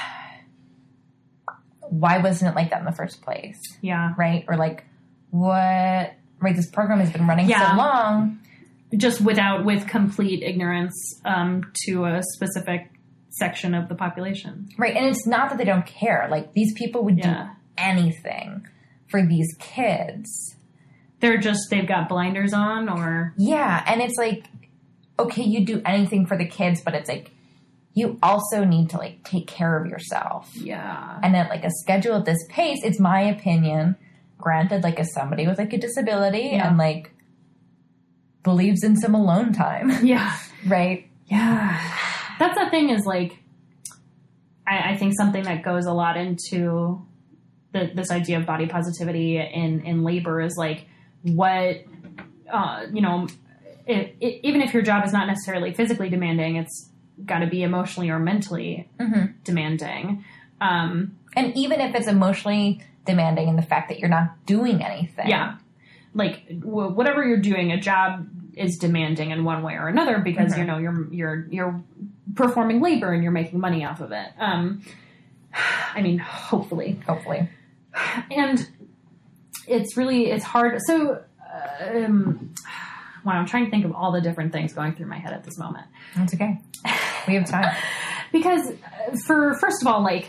why wasn't it like that in the first place? Yeah. Right? Or like, what? Right, this program has been running Yeah. so long. Just without, with complete ignorance um, to a specific section of the population. Right, and it's not that they don't care. Like, these people would Yeah. do anything for these kids. They're just, they've got blinders on, or, Yeah, and it's like, okay, you do anything for the kids, but it's like, you also need to, like, take care of yourself. yeah. And at, like, a schedule at this pace, it's my opinion, granted, like, as somebody with, like, a disability Yeah. and, like, believes in some alone time, Yeah. right? Yeah. That's the thing is, like, I, I think something that goes a lot into the, this idea of body positivity in, in labor is, like, what, uh, you know, it, it, even if your job is not necessarily physically demanding, it's got to be emotionally or mentally Mm-hmm. demanding. Um, And even if it's emotionally demanding in the fact that you're not doing anything. yeah. Like, w- whatever you're doing, a job is demanding in one way or another because, Mhm. you know, you're, you're, you're performing labor and you're making money off of it. Um, I mean, hopefully. Hopefully. And it's really, it's hard. So, um, wow, I'm trying to think of all the different things going through my head at this moment. That's okay. We have time. Because uh, for, first of all, like,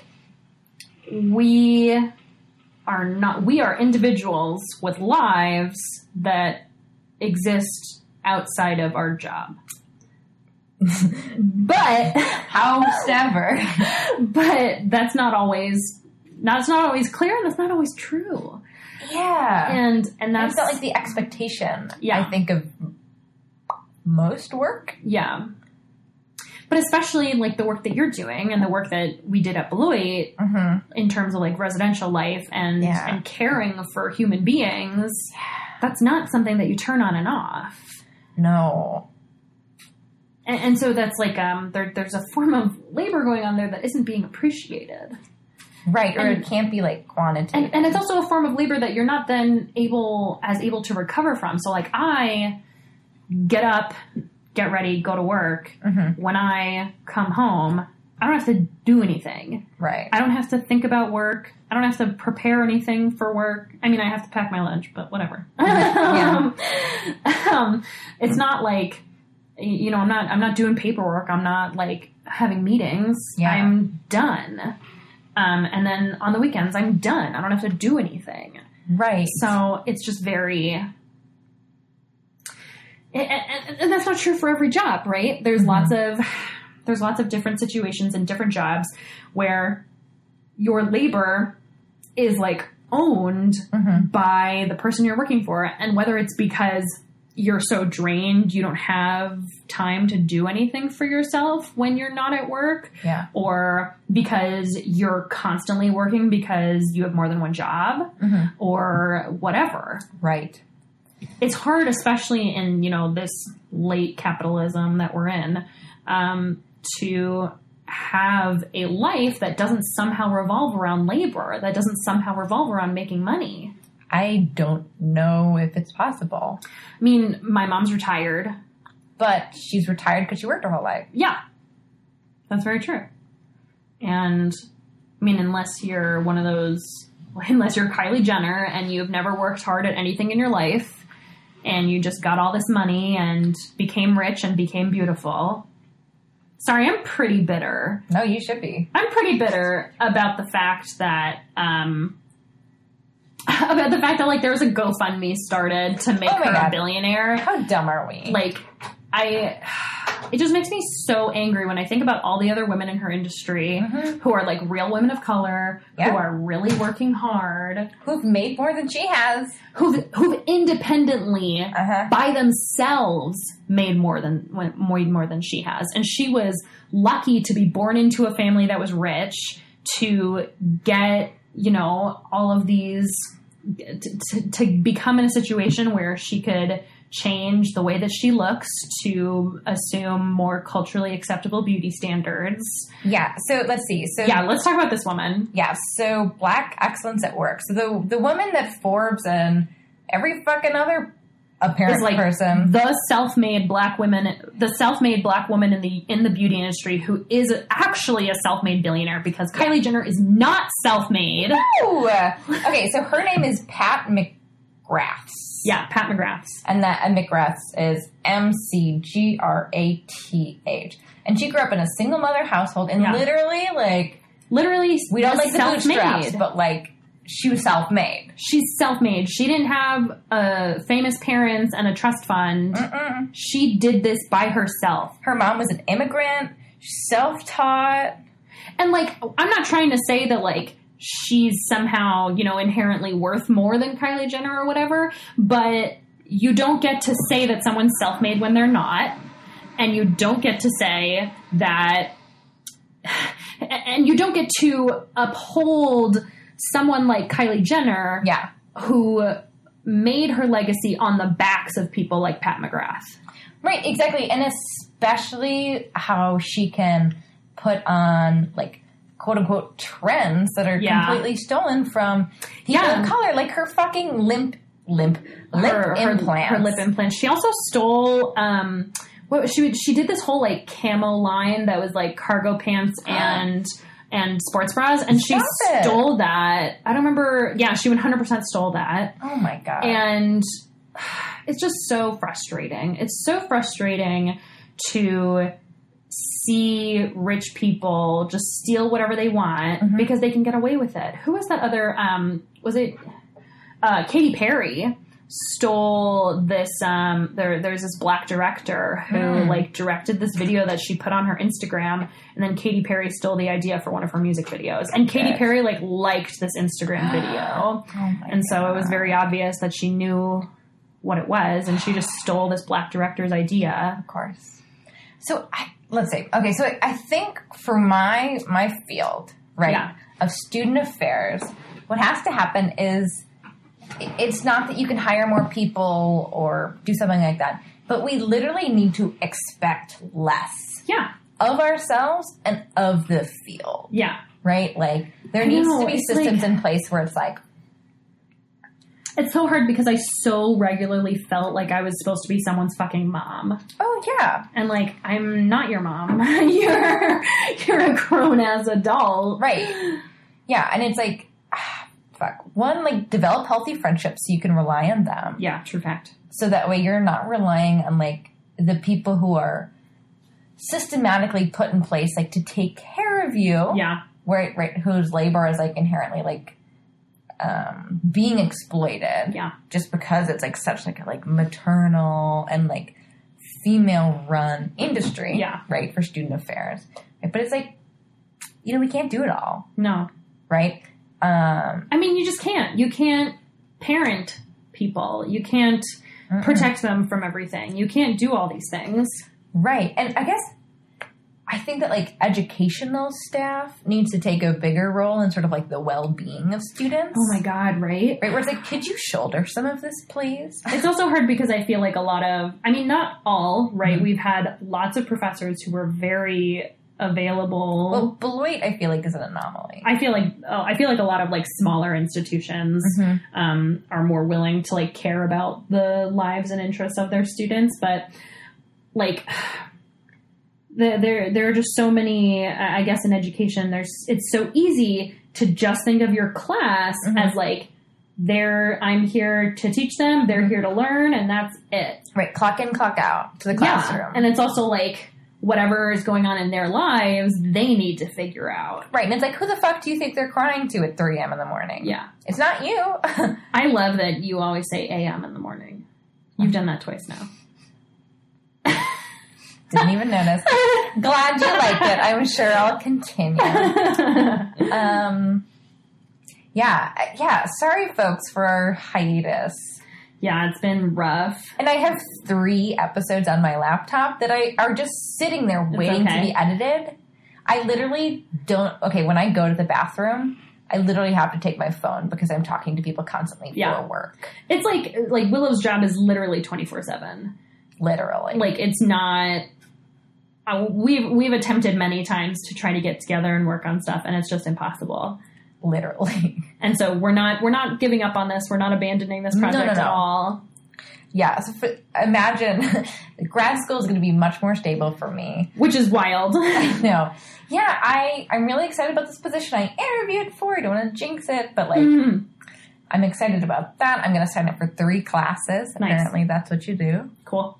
we are not, we are individuals with lives that exist outside of our job. But, However. but that's not always, that's not always clear and that's not always true. Yeah. And, and That's that's, not like the expectation, Yeah. I think, of most work. yeah. But especially like the work that you're doing and the work that we did at Beloit Mm-hmm. in terms of like residential life and, Yeah. and caring for human beings, that's not something that you turn on and off. No. And, and so that's like, um, there, there's a form of labor going on there that isn't being appreciated. Right. Or And- it can't be like quantitative. And, and it's also a form of labor that you're not then able, as able to recover from. So like I get up, get ready, go to work. Mhm. When I come home, I don't have to do anything. Right. I don't have to think about work. I don't have to prepare anything for work. I mean, I have to pack my lunch, but whatever. Yeah. um, it's not like, you know, I'm not, I'm not doing paperwork. I'm not like having meetings. Yeah. I'm done. Um, and then on the weekends, I'm done. I don't have to do anything. Right. So it's just very, and, and, and that's not true for every job, right? There's Mm-hmm. lots of, there's lots of different situations and different jobs where your labor is like owned Mhm. by the person you're working for. And whether it's because you're so drained, you don't have time to do anything for yourself when you're not at work, Yeah. or because you're constantly working because you have more than one job, Mhm. or whatever. Right. It's hard, especially in, you know, this late capitalism that we're in, um, to have a life that doesn't somehow revolve around labor, that doesn't somehow revolve around making money. I don't know if it's possible. I mean, my mom's retired. But she's retired because she worked her whole life. Yeah. That's very true. And, I mean, unless you're one of those, unless you're Kylie Jenner and you've never worked hard at anything in your life and you just got all this money and became rich and became beautiful. Sorry, I'm pretty bitter. No, you should be. I'm pretty bitter about the fact that, um, about the fact that, like, there was a GoFundMe started to make Oh my her God. a billionaire. How dumb are we? Like, I, it just makes me so angry when I think about all the other women in her industry Mhm. who are, like, real women of color, Yeah. who are really working hard, Who've made more than she has. who've, who've independently, Uh-huh. by themselves, made more than, more, more than she has. And she was lucky to be born into a family that was rich, to get, you know, all of these, to, to, to become in a situation where she could change the way that she looks to assume more culturally acceptable beauty standards. Yeah, so let's see. So Yeah, let's talk about this woman. Yeah, so Black excellence at work. So the the woman that Forbes and every fucking other apparent Is like person. the self-made black woman, the self-made black woman in the in the beauty industry who is actually a self-made billionaire, because Kylie Jenner is not self-made. Ooh. Okay, so her name is Pat McGrath. Yeah, Pat McGrath. And that and McGrath is M C G R A T H. And she grew up in a single mother household and Yeah. literally, like, Literally, we don't was like the bootstraps, self-made. but, like, she was self-made. She's self-made. She didn't have uh, famous parents and a trust fund. Mm-mm. She did this by herself. Her mom was an immigrant, self-taught. And, like, I'm not trying to say that, like, she's somehow, you know, inherently worth more than Kylie Jenner or whatever, but you don't get to say that someone's self-made when they're not, and you don't get to say that, and you don't get to uphold someone like Kylie Jenner, Yeah. who made her legacy on the backs of people like Pat McGrath. Right, exactly. And especially how she can put on, like, quote unquote trends that are Yeah. completely stolen from people Yeah. of color, like her fucking limp, limp, lip her, her- implants. Her, lip implants. She also stole. Um, what she she did this whole like camo line that was like cargo pants and and sports bras, and she Stop it. stole that. I don't remember. Yeah, she one hundred percent stole that, Oh my god. and it's just so frustrating. It's so frustrating to see rich people just steal whatever they want Mhm. because they can get away with it. Who was that other, um, was it, uh, Katy Perry stole this, um, there, there's this black director who, Mm. like, directed this video that she put on her Instagram, and then Katy Perry stole the idea for one of her music videos. And Katy Good. Perry, like, liked this Instagram video. Oh my And so it was God. very obvious that she knew what it was, and she just stole this black director's idea. Of course. So I, let's see. Okay, so I think for my my field, right, Yeah. of student affairs, what has to happen is i- it's not that you can hire more people or do something like that, but we literally need to expect less Yeah. of ourselves and of the field, Yeah. right? Like there I needs know, to be it's systems like- in place where it's like, It's so hard because I so regularly felt like I was supposed to be someone's fucking mom. oh yeah, And, like, I'm not your mom. you're you're a grown-ass adult. right. Yeah, and it's like, ah, fuck. One, like, develop healthy friendships so you can rely on them. Yeah, true fact. So that way you're not relying on, like, the people who are systematically put in place, like, to take care of you. Yeah. Right, right, whose labor is, like, inherently, like, um, being exploited. Yeah. Just because it's, like, such, like, a, like, maternal and, like, female-run industry. Yeah. Right, for student affairs. Right? But it's, like, you know, we can't do it all. No. Right? Um, I mean, you just can't. You can't parent people. You can't Mm-mm. protect them from everything. You can't do all these things. right. And I guess I think that, like, educational staff needs to take a bigger role in sort of, like, the well-being of students. Oh my God, right? Right, where it's like, could you shoulder some of this, please? It's also hard because I feel like a lot of, I mean, not all, right? Mhm. We've had lots of professors who were very available. Well, Beloit, I feel like, is an anomaly. I feel like, oh, I feel like a lot of like smaller institutions Mhm. um, are more willing to like care about the lives and interests of their students. But like the, there there are just so many, I guess, in education, there's it's so easy to just think of your class Mm-hmm. as like, they're, I'm here to teach them, they're here to learn, and that's it. Right, clock in, clock out to the classroom. Yeah. And it's also like, whatever is going on in their lives, they need to figure out. Right, and it's like, who the fuck do you think they're crying to at three a.m. in the morning? Yeah. It's not you. I love that you always say A M in the morning. You've done that twice now. Didn't even notice. Glad you liked it. I'm sure I'll continue. Um, yeah, yeah. Sorry, folks, for our hiatus. Yeah, it's been rough. And I have three episodes on my laptop that I are just sitting there waiting okay. to be edited. I literally don't. Okay, when I go to the bathroom, I literally have to take my phone because I'm talking to people constantly Yeah. for work. It's like like Willow's job is literally twenty-four seven. Literally. Like, it's not... Uh, we've, we've attempted many times to try to get together and work on stuff, and it's just impossible. Literally. And so we're not we're not giving up on this. We're not abandoning this project no, no. at all. Yeah, so for, imagine grad school is going to be much more stable for me. Which is wild. No. Yeah, I, I'm really excited about this position I interviewed for. I don't want to jinx it, but like, Mhm. I'm excited about that. I'm going to sign up for three classes. Nice. Apparently that's what you do. Cool.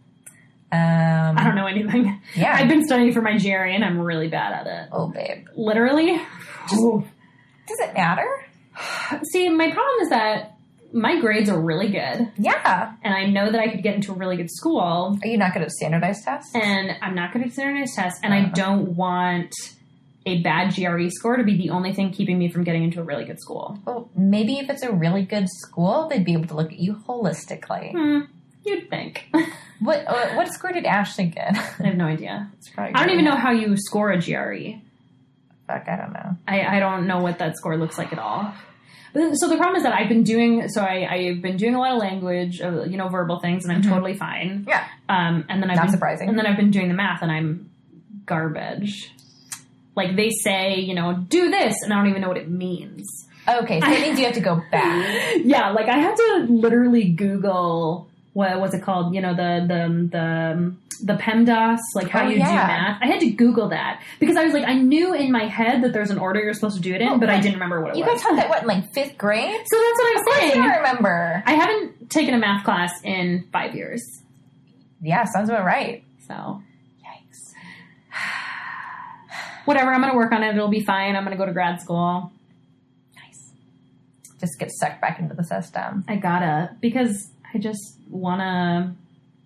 Um, I don't know anything. Yeah. I've been studying for my G R E, and I'm really bad at it. Oh, babe. Literally. Ooh. Does it matter? See, my problem is that my grades are really good, Yeah. and I know that I could get into a really good school, Are you not good at standardized tests? and I'm not good at standardized tests, and I Uh-huh. don't want a bad G R E score to be the only thing keeping me from getting into a really good school. Well, maybe if it's a really good school, they'd be able to look at you holistically. Hmm, you'd think. What uh, what score did Ashley get? I have no idea. It's probably I don't good. even know how you score a G R E. Fuck, I don't know. I, I don't know what that score looks like at all. But, so the problem is that I've been doing, so I, I've been doing a lot of language, uh, you know, verbal things, and I'm Mhm. totally fine. Yeah. Um, and then I've Not been, surprising. And then I've been doing the math, and I'm garbage. Like, they say, you know, do this, and I don't even know what it means. Okay, so that means you have to go back. Yeah, like I had to literally Google what what's it called? You know, the the the the PEMDAS, like how Oh, you yeah. do math. I had to Google that because I was like, I knew in my head that there's an order you're supposed to do it in, Oh, but I right. didn't remember what it You was. guys taught that, what, in like fifth grade? So that's what I'm I saying. don't remember. I haven't taken a math class in five years, Yeah, sounds about right. so Yikes. whatever. I'm gonna work on it. It'll be fine. I'm gonna go to grad school. Nice. Just get sucked back into the system. I gotta because I just wanna.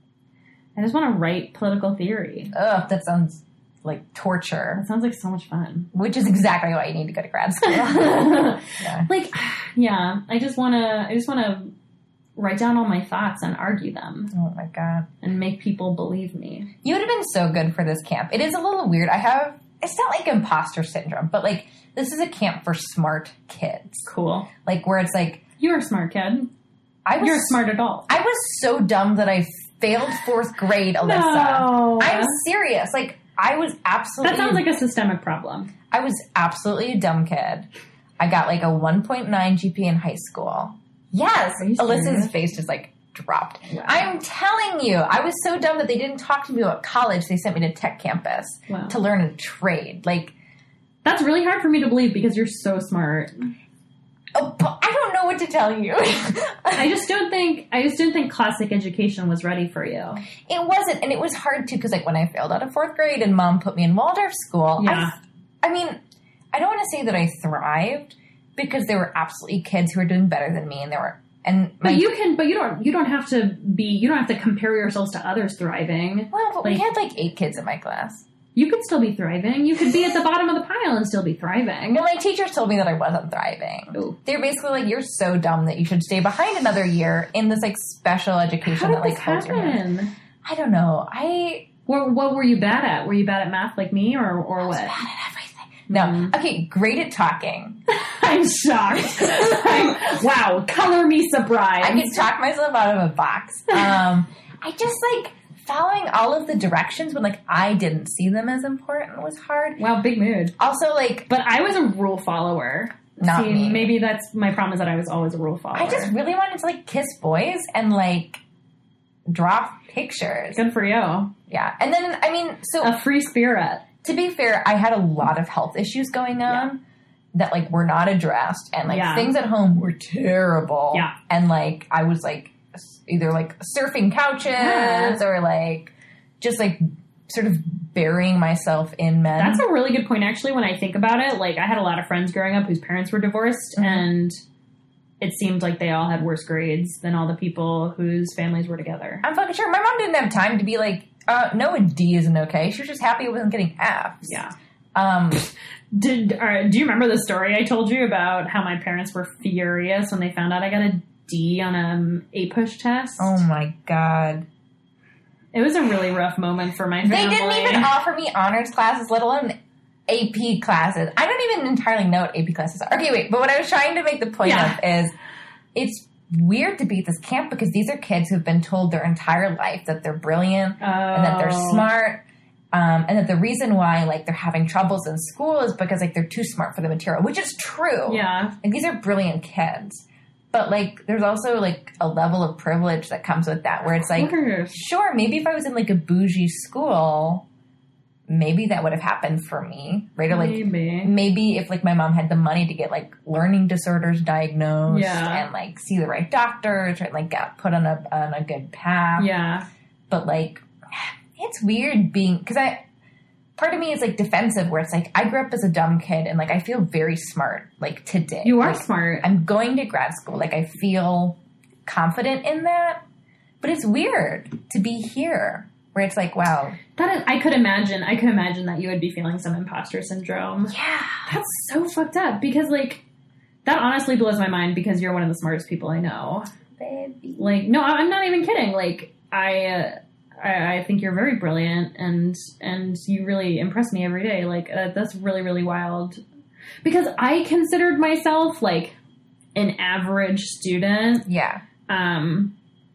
I just want to write political theory. Ugh, that sounds like torture. That sounds like so much fun. Which is exactly why you need to go to grad school. Yeah. Like, yeah, I just want to, I just want to write down all my thoughts and argue them Oh my god. and make people believe me. You would have been so good for this camp. It is a little weird. I have, it's not like imposter syndrome, but like, this is a camp for smart kids. Cool. Like, where it's like, You're a smart kid. I was, You're a smart adult. I was so dumb that I failed fourth grade, Alyssa. No. I'm serious. Like, I was absolutely. That sounds like a systemic problem. I was absolutely a dumb kid. I got like a one point nine G P A in high school. Yes. Are you Alyssa's serious? face just like dropped. Wow. I'm telling you, I was so dumb that they didn't talk to me about college. They sent me to tech campus Wow. to learn a trade. Like, That's really hard for me to believe because you're so smart. oh, but I don't know what to tell you. I just don't think, I just didn't think classic education was ready for you. It wasn't, and it was hard too because like when I failed out of fourth grade and mom put me in Waldorf school, Yeah. I, I mean, I don't want to say that I thrived because there were absolutely kids who were doing better than me, and there were, and my, But you can, but you don't, you don't have to be, you don't have to compare yourselves to others thriving. well, but we like- had like eight kids in my class. You could still be thriving. You could be at the bottom of the pile and still be thriving. Well, my teachers told me that I wasn't thriving. Ooh. They're basically like, "You're so dumb that you should stay behind another year in this like special education How that did like this holds your hand." happen? I don't know. I What, what were you bad at? Were you bad at math like me, or or what? bad at everything. No, Mm. okay, great at talking. I'm shocked. I'm, wow, color me surprised. I could talk myself out of a box. Um, I just like following all of the directions when like I didn't see them as important was hard. Wow, big mood. Also, like But I was a rule follower. Not See, me. maybe that's my problem is that I was always a rule follower. I just really wanted to like kiss boys and like draw pictures. Good for you. Yeah. And then, I mean, so A free spirit. to be fair, I had a lot of health issues going on Yeah. that, like, were not addressed. And, like, Yeah. things at home were terrible. Yeah. And, like, I was, like, either, like, surfing couches Yeah. or, like, just, like, sort of burying myself in men. That's a really good point, actually, when I think about it. Like, I had a lot of friends growing up whose parents were divorced, Mhm. and it seemed like they all had worse grades than all the people whose families were together. I'm fucking sure. My mom didn't have time to be like, uh, no, a D isn't okay. She was just happy it wasn't getting Fs. Yeah. Um, Did all right, do you remember the story I told you about how my parents were furious when they found out I got a D on um, a push test? oh my God. It was a really rough moment for my family. They didn't even offer me honors classes, let alone A P classes. I don't even entirely know what A P classes are. Okay, wait, but what I was trying to make the point Yeah. of is it's weird to be at this camp because these are kids who've been told their entire life that they're brilliant oh. and that they're smart. Um, and that the reason why, like, they're having troubles in school is because, like, they're too smart for the material, which is true. Yeah. Like, these are brilliant kids. But, like, there's also, like, a level of privilege that comes with that where it's like, Course. sure, maybe if I was in, like, a bougie school, maybe that would have happened for me, right? Or, like, Maybe. maybe if, like, my mom had the money to get, like, learning disorders diagnosed Yeah. and, like, see the right doctors, right? Like, get put on a, on a good path. Yeah. But, like, it's weird being, because I, part of me is, like, defensive where it's like, I grew up as a dumb kid and, like, I feel very smart, like, today. You are Like, smart. I'm going to grad school. Like, I feel confident in that. But it's weird to be here where it's like, wow. That is, I could imagine. I could imagine that you would be feeling some imposter syndrome. Yeah. That's so fucked up because, like, that honestly blows my mind because you're one of the smartest people I know. Baby. Like, no, I'm not even kidding. Like, I, uh, I, I think you're very brilliant and and you really impress me every day. Like, uh, that's really, really wild. Because I considered myself, like, an average student. Yeah. Um,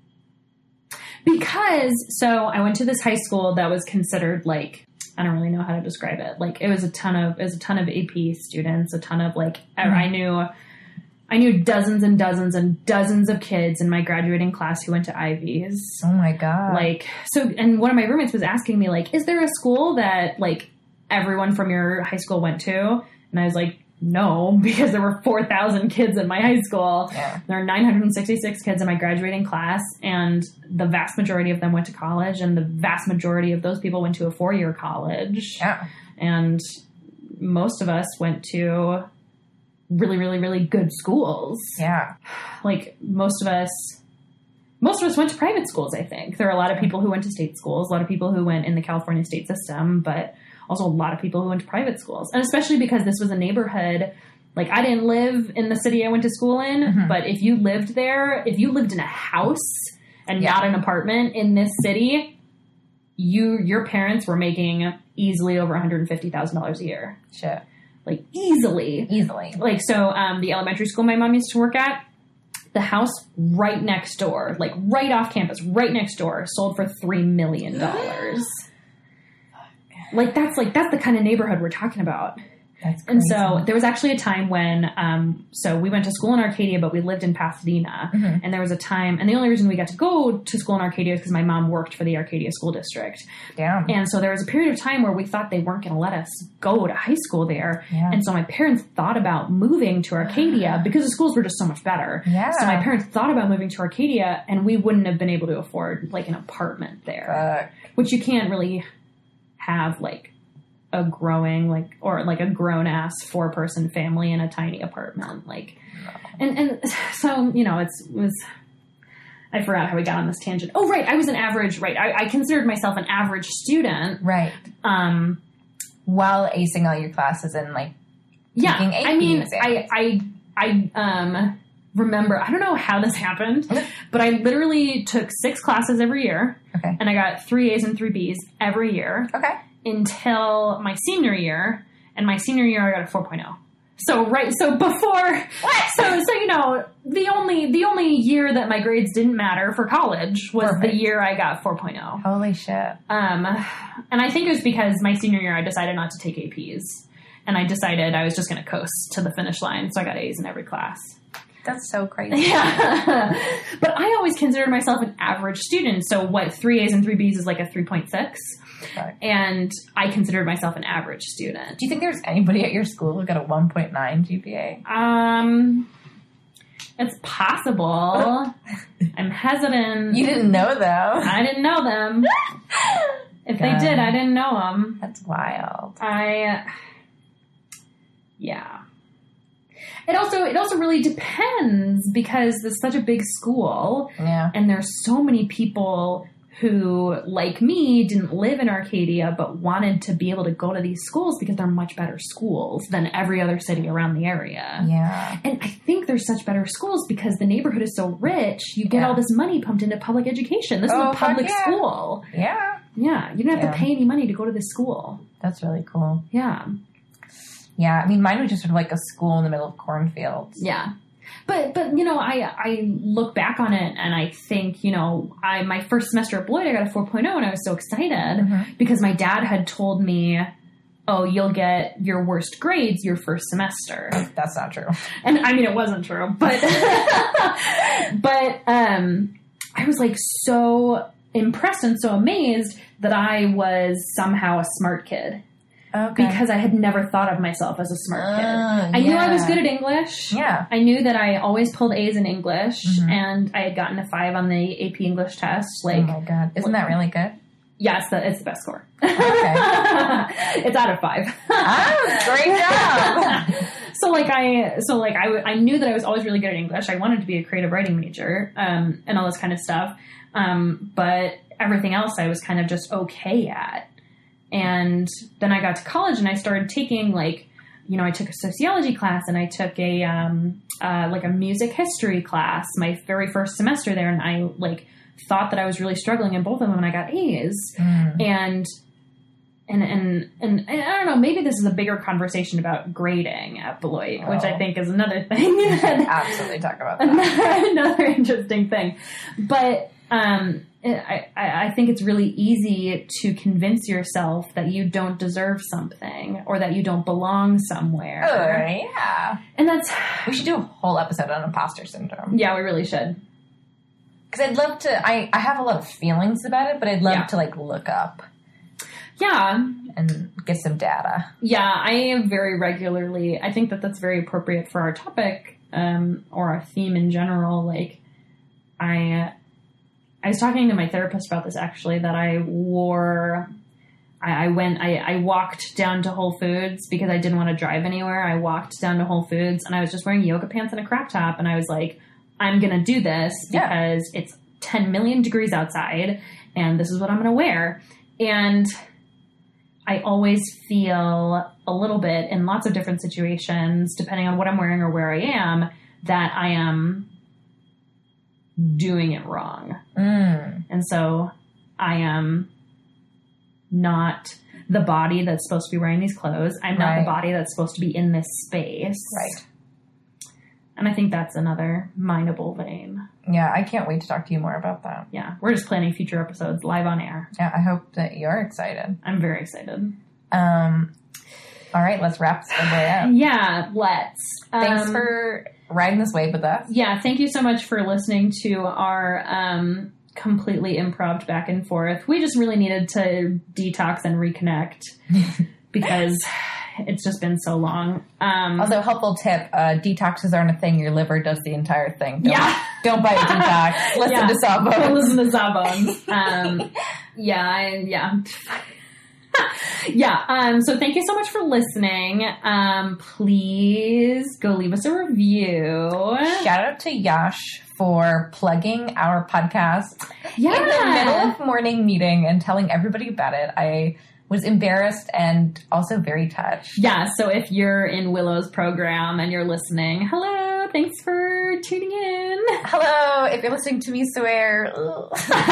because, so I went to this high school that was considered, like, I don't really know how to describe it. Like, it was a ton of, it was a ton of A P students, a ton of, like, Mm-hmm. I knew, I knew dozens and dozens and dozens of kids in my graduating class who went to Ivies. Oh my God. Like, so, and one of my roommates was asking me, like, is there a school that, like, everyone from your high school went to? And I was like, no, because there were four thousand kids in my high school. Yeah. There are nine hundred sixty-six kids in my graduating class, and the vast majority of them went to college, and the vast majority of those people went to a four-year college. Yeah. And most of us went to really, really, really good schools. Yeah. Like, most of us... Most of us went to private schools, I think. There are a lot of people who went to state schools, a lot of people who went in the California state system, but also a lot of people who went to private schools. And especially because this was a neighborhood, like, I didn't live in the city I went to school in, Mhm. but if you lived there, if you lived in a house and Yeah. not an apartment in this city, you your parents were making easily over one hundred fifty thousand dollars a year. Shit. Like, easily. Easily. Like, so um, the elementary school my mom used to work at, the house right next door, like right off campus, right next door, sold for three million dollars. Like, that's like, that's the kind of neighborhood we're talking about. That's And crazy. so there was actually a time when, um, so we went to school in Arcadia, but we lived in Pasadena. Mhm. And there was a time, and the only reason we got to go to school in Arcadia is because my mom worked for the Arcadia School District. Damn. And so there was a period of time where we thought they weren't going to let us go to high school there. Yeah. And so my parents thought about moving to Arcadia because the schools were just so much better. Yeah. So my parents thought about moving to Arcadia, and we wouldn't have been able to afford, like, an apartment there. Fuck. Which you can't really have, like, a growing, like, or like a grown-ass four-person family in a tiny apartment. Like, and, and so, you know, it's, it was... I forgot how we got on this tangent. Oh, right. I was an average, right. I, I considered myself an average student. Right. Um, While acing all your classes and, like, yeah. taking A P I mean, exams. I, I, I, um, remember, I don't know how this happened, but I literally took six classes every year, Okay. and I got three A's and three B's every year Okay. until my senior year, and my senior year I got a four point oh. So right, so before, so so you know, the only the only year that my grades didn't matter for college was Perfect. the year I got four point oh. Holy shit. Um, and I think it was because my senior year I decided not to take A Ps, and I decided I was just going to coast to the finish line, so I got A's in every class. That's so crazy. Yeah. But I always considered myself an average student. So what, three A's and three B's is like a three point six. Right. And I considered myself an average student. Do you think there's anybody at your school who got a one point nine G P A? Um, it's possible. I'm hesitant. You didn't know, though. I didn't know them. If God. they did, I didn't know them. That's wild. I, yeah. It also it also really depends because it's such a big school, Yeah. and there's so many people who, like me, didn't live in Arcadia but wanted to be able to go to these schools because they're much better schools than every other city around the area. Yeah. And I think they're such better schools because the neighborhood is so rich. You get Yeah. all this money pumped into public education. This Oh, is a public fuck yeah. school. Yeah. Yeah, you don't have Yeah. to pay any money to go to this school. That's really cool. Yeah. Yeah. I mean, mine was just sort of like a school in the middle of cornfields. Yeah. But, but you know, I I look back on it and I think, you know, I my first semester at Beloit, I got a four point oh and I was so excited Mhm. because my dad had told me, oh, you'll get your worst grades your first semester. That's not true. And I mean, it wasn't true, but, but, um, I was like so impressed and so amazed that I was somehow a smart kid. Okay. Because I had never thought of myself as a smart kid. Uh, I knew I was yeah. good at English. Yeah. I knew that I always pulled A's in English, Mhm. and I had gotten a five on the A P English test. Like, Oh my God. Isn't that really good? yes, the, it's the best score. Okay. It's out of five. Oh, great job. So like I, so like I, w- I knew that I was always really good at English. I wanted to be a creative writing major, um, and all this kind of stuff. Um, but everything else I was kind of just okay at. And then I got to college and I started taking like, you know, I took a sociology class and I took a, um, uh, like a music history class my very first semester there. And I like thought that I was really struggling in both of them and I got A's. Mm. And, and, and, and, and I don't know, maybe this is a bigger conversation about grading at Beloit, which I Oh. think is another thing. Absolutely talk about that. another, another interesting thing. But, um, I, I I think it's really easy to convince yourself that you don't deserve something or that you don't belong somewhere. Oh, yeah. And that's, We should do a whole episode on imposter syndrome. yeah, we really should. Because I'd love to, I, I have a lot of feelings about it, but I'd love Yeah. to like look up Yeah. and get some data. Yeah, I very regularly, I think that that's very appropriate for our topic, um, or our theme in general. Like, I, I was talking to my therapist about this actually, that I wore, I, I went, I, I walked down to Whole Foods because I didn't want to drive anywhere. I walked down to Whole Foods and I was just wearing yoga pants and a crop top. And I was like, I'm going to do this Yeah. because it's ten million degrees outside and this is what I'm going to wear. And I always feel a little bit in lots of different situations, depending on what I'm wearing or where I am, that I am doing it wrong. Mm. And so I am not the body that's supposed to be wearing these clothes. I'm not Right. the body that's supposed to be in this space. Right. And I think that's another mindable vein. Yeah, I can't wait to talk to you more about that. Yeah. We're just planning future episodes live on air. Yeah, I hope that you're excited. I'm very excited. Um, all right, let's wrap this good way up. Yeah, let's. Thanks Um, for riding this wave with us. Yeah, thank you so much for listening to our um, completely improv back and forth. We just really needed to detox and reconnect because it's just been so long. Um, Also, helpful tip, uh, detoxes aren't a thing. Your liver does the entire thing. Don't, Yeah. Don't buy a detox. Listen Yeah. to Sawbones. Listen to Sawbones. Um, yeah, I, yeah. Yeah, um, so thank you so much for listening. Um, please go leave us a review. Shout out to Yash for plugging our podcast Yeah. in the middle of morning meeting and telling everybody about it. I was embarrassed and also very touched. Yeah, so if you're in Willow's program and you're listening, hello, thanks for tuning in. Hello, if you're listening to me swear. ugh.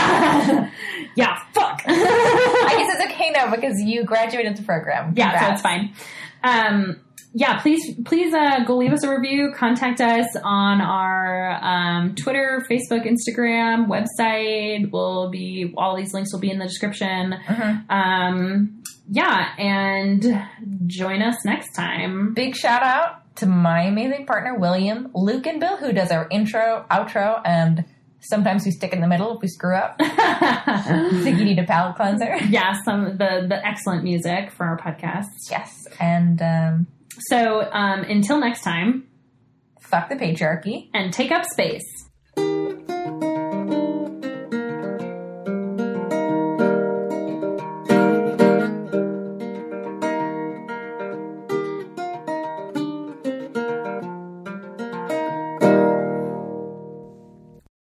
Yeah, fuck. I guess it's okay now because you graduated the program. Yeah, so Congrats. it's fine. Um, yeah, please, please uh, go leave us a review. Contact us on our um, Twitter, Facebook, Instagram, website. Will be all these links will be in the description. Mhm. Um, yeah, and join us next time. Big shout out to my amazing partner, William, Luke, and Bill, who does our intro, outro, and sometimes we stick in the middle if we screw up. So you need a palate cleanser. Yeah, some the, the excellent music for our podcasts. Yes. And um, So um, until next time, fuck the patriarchy. and take up space.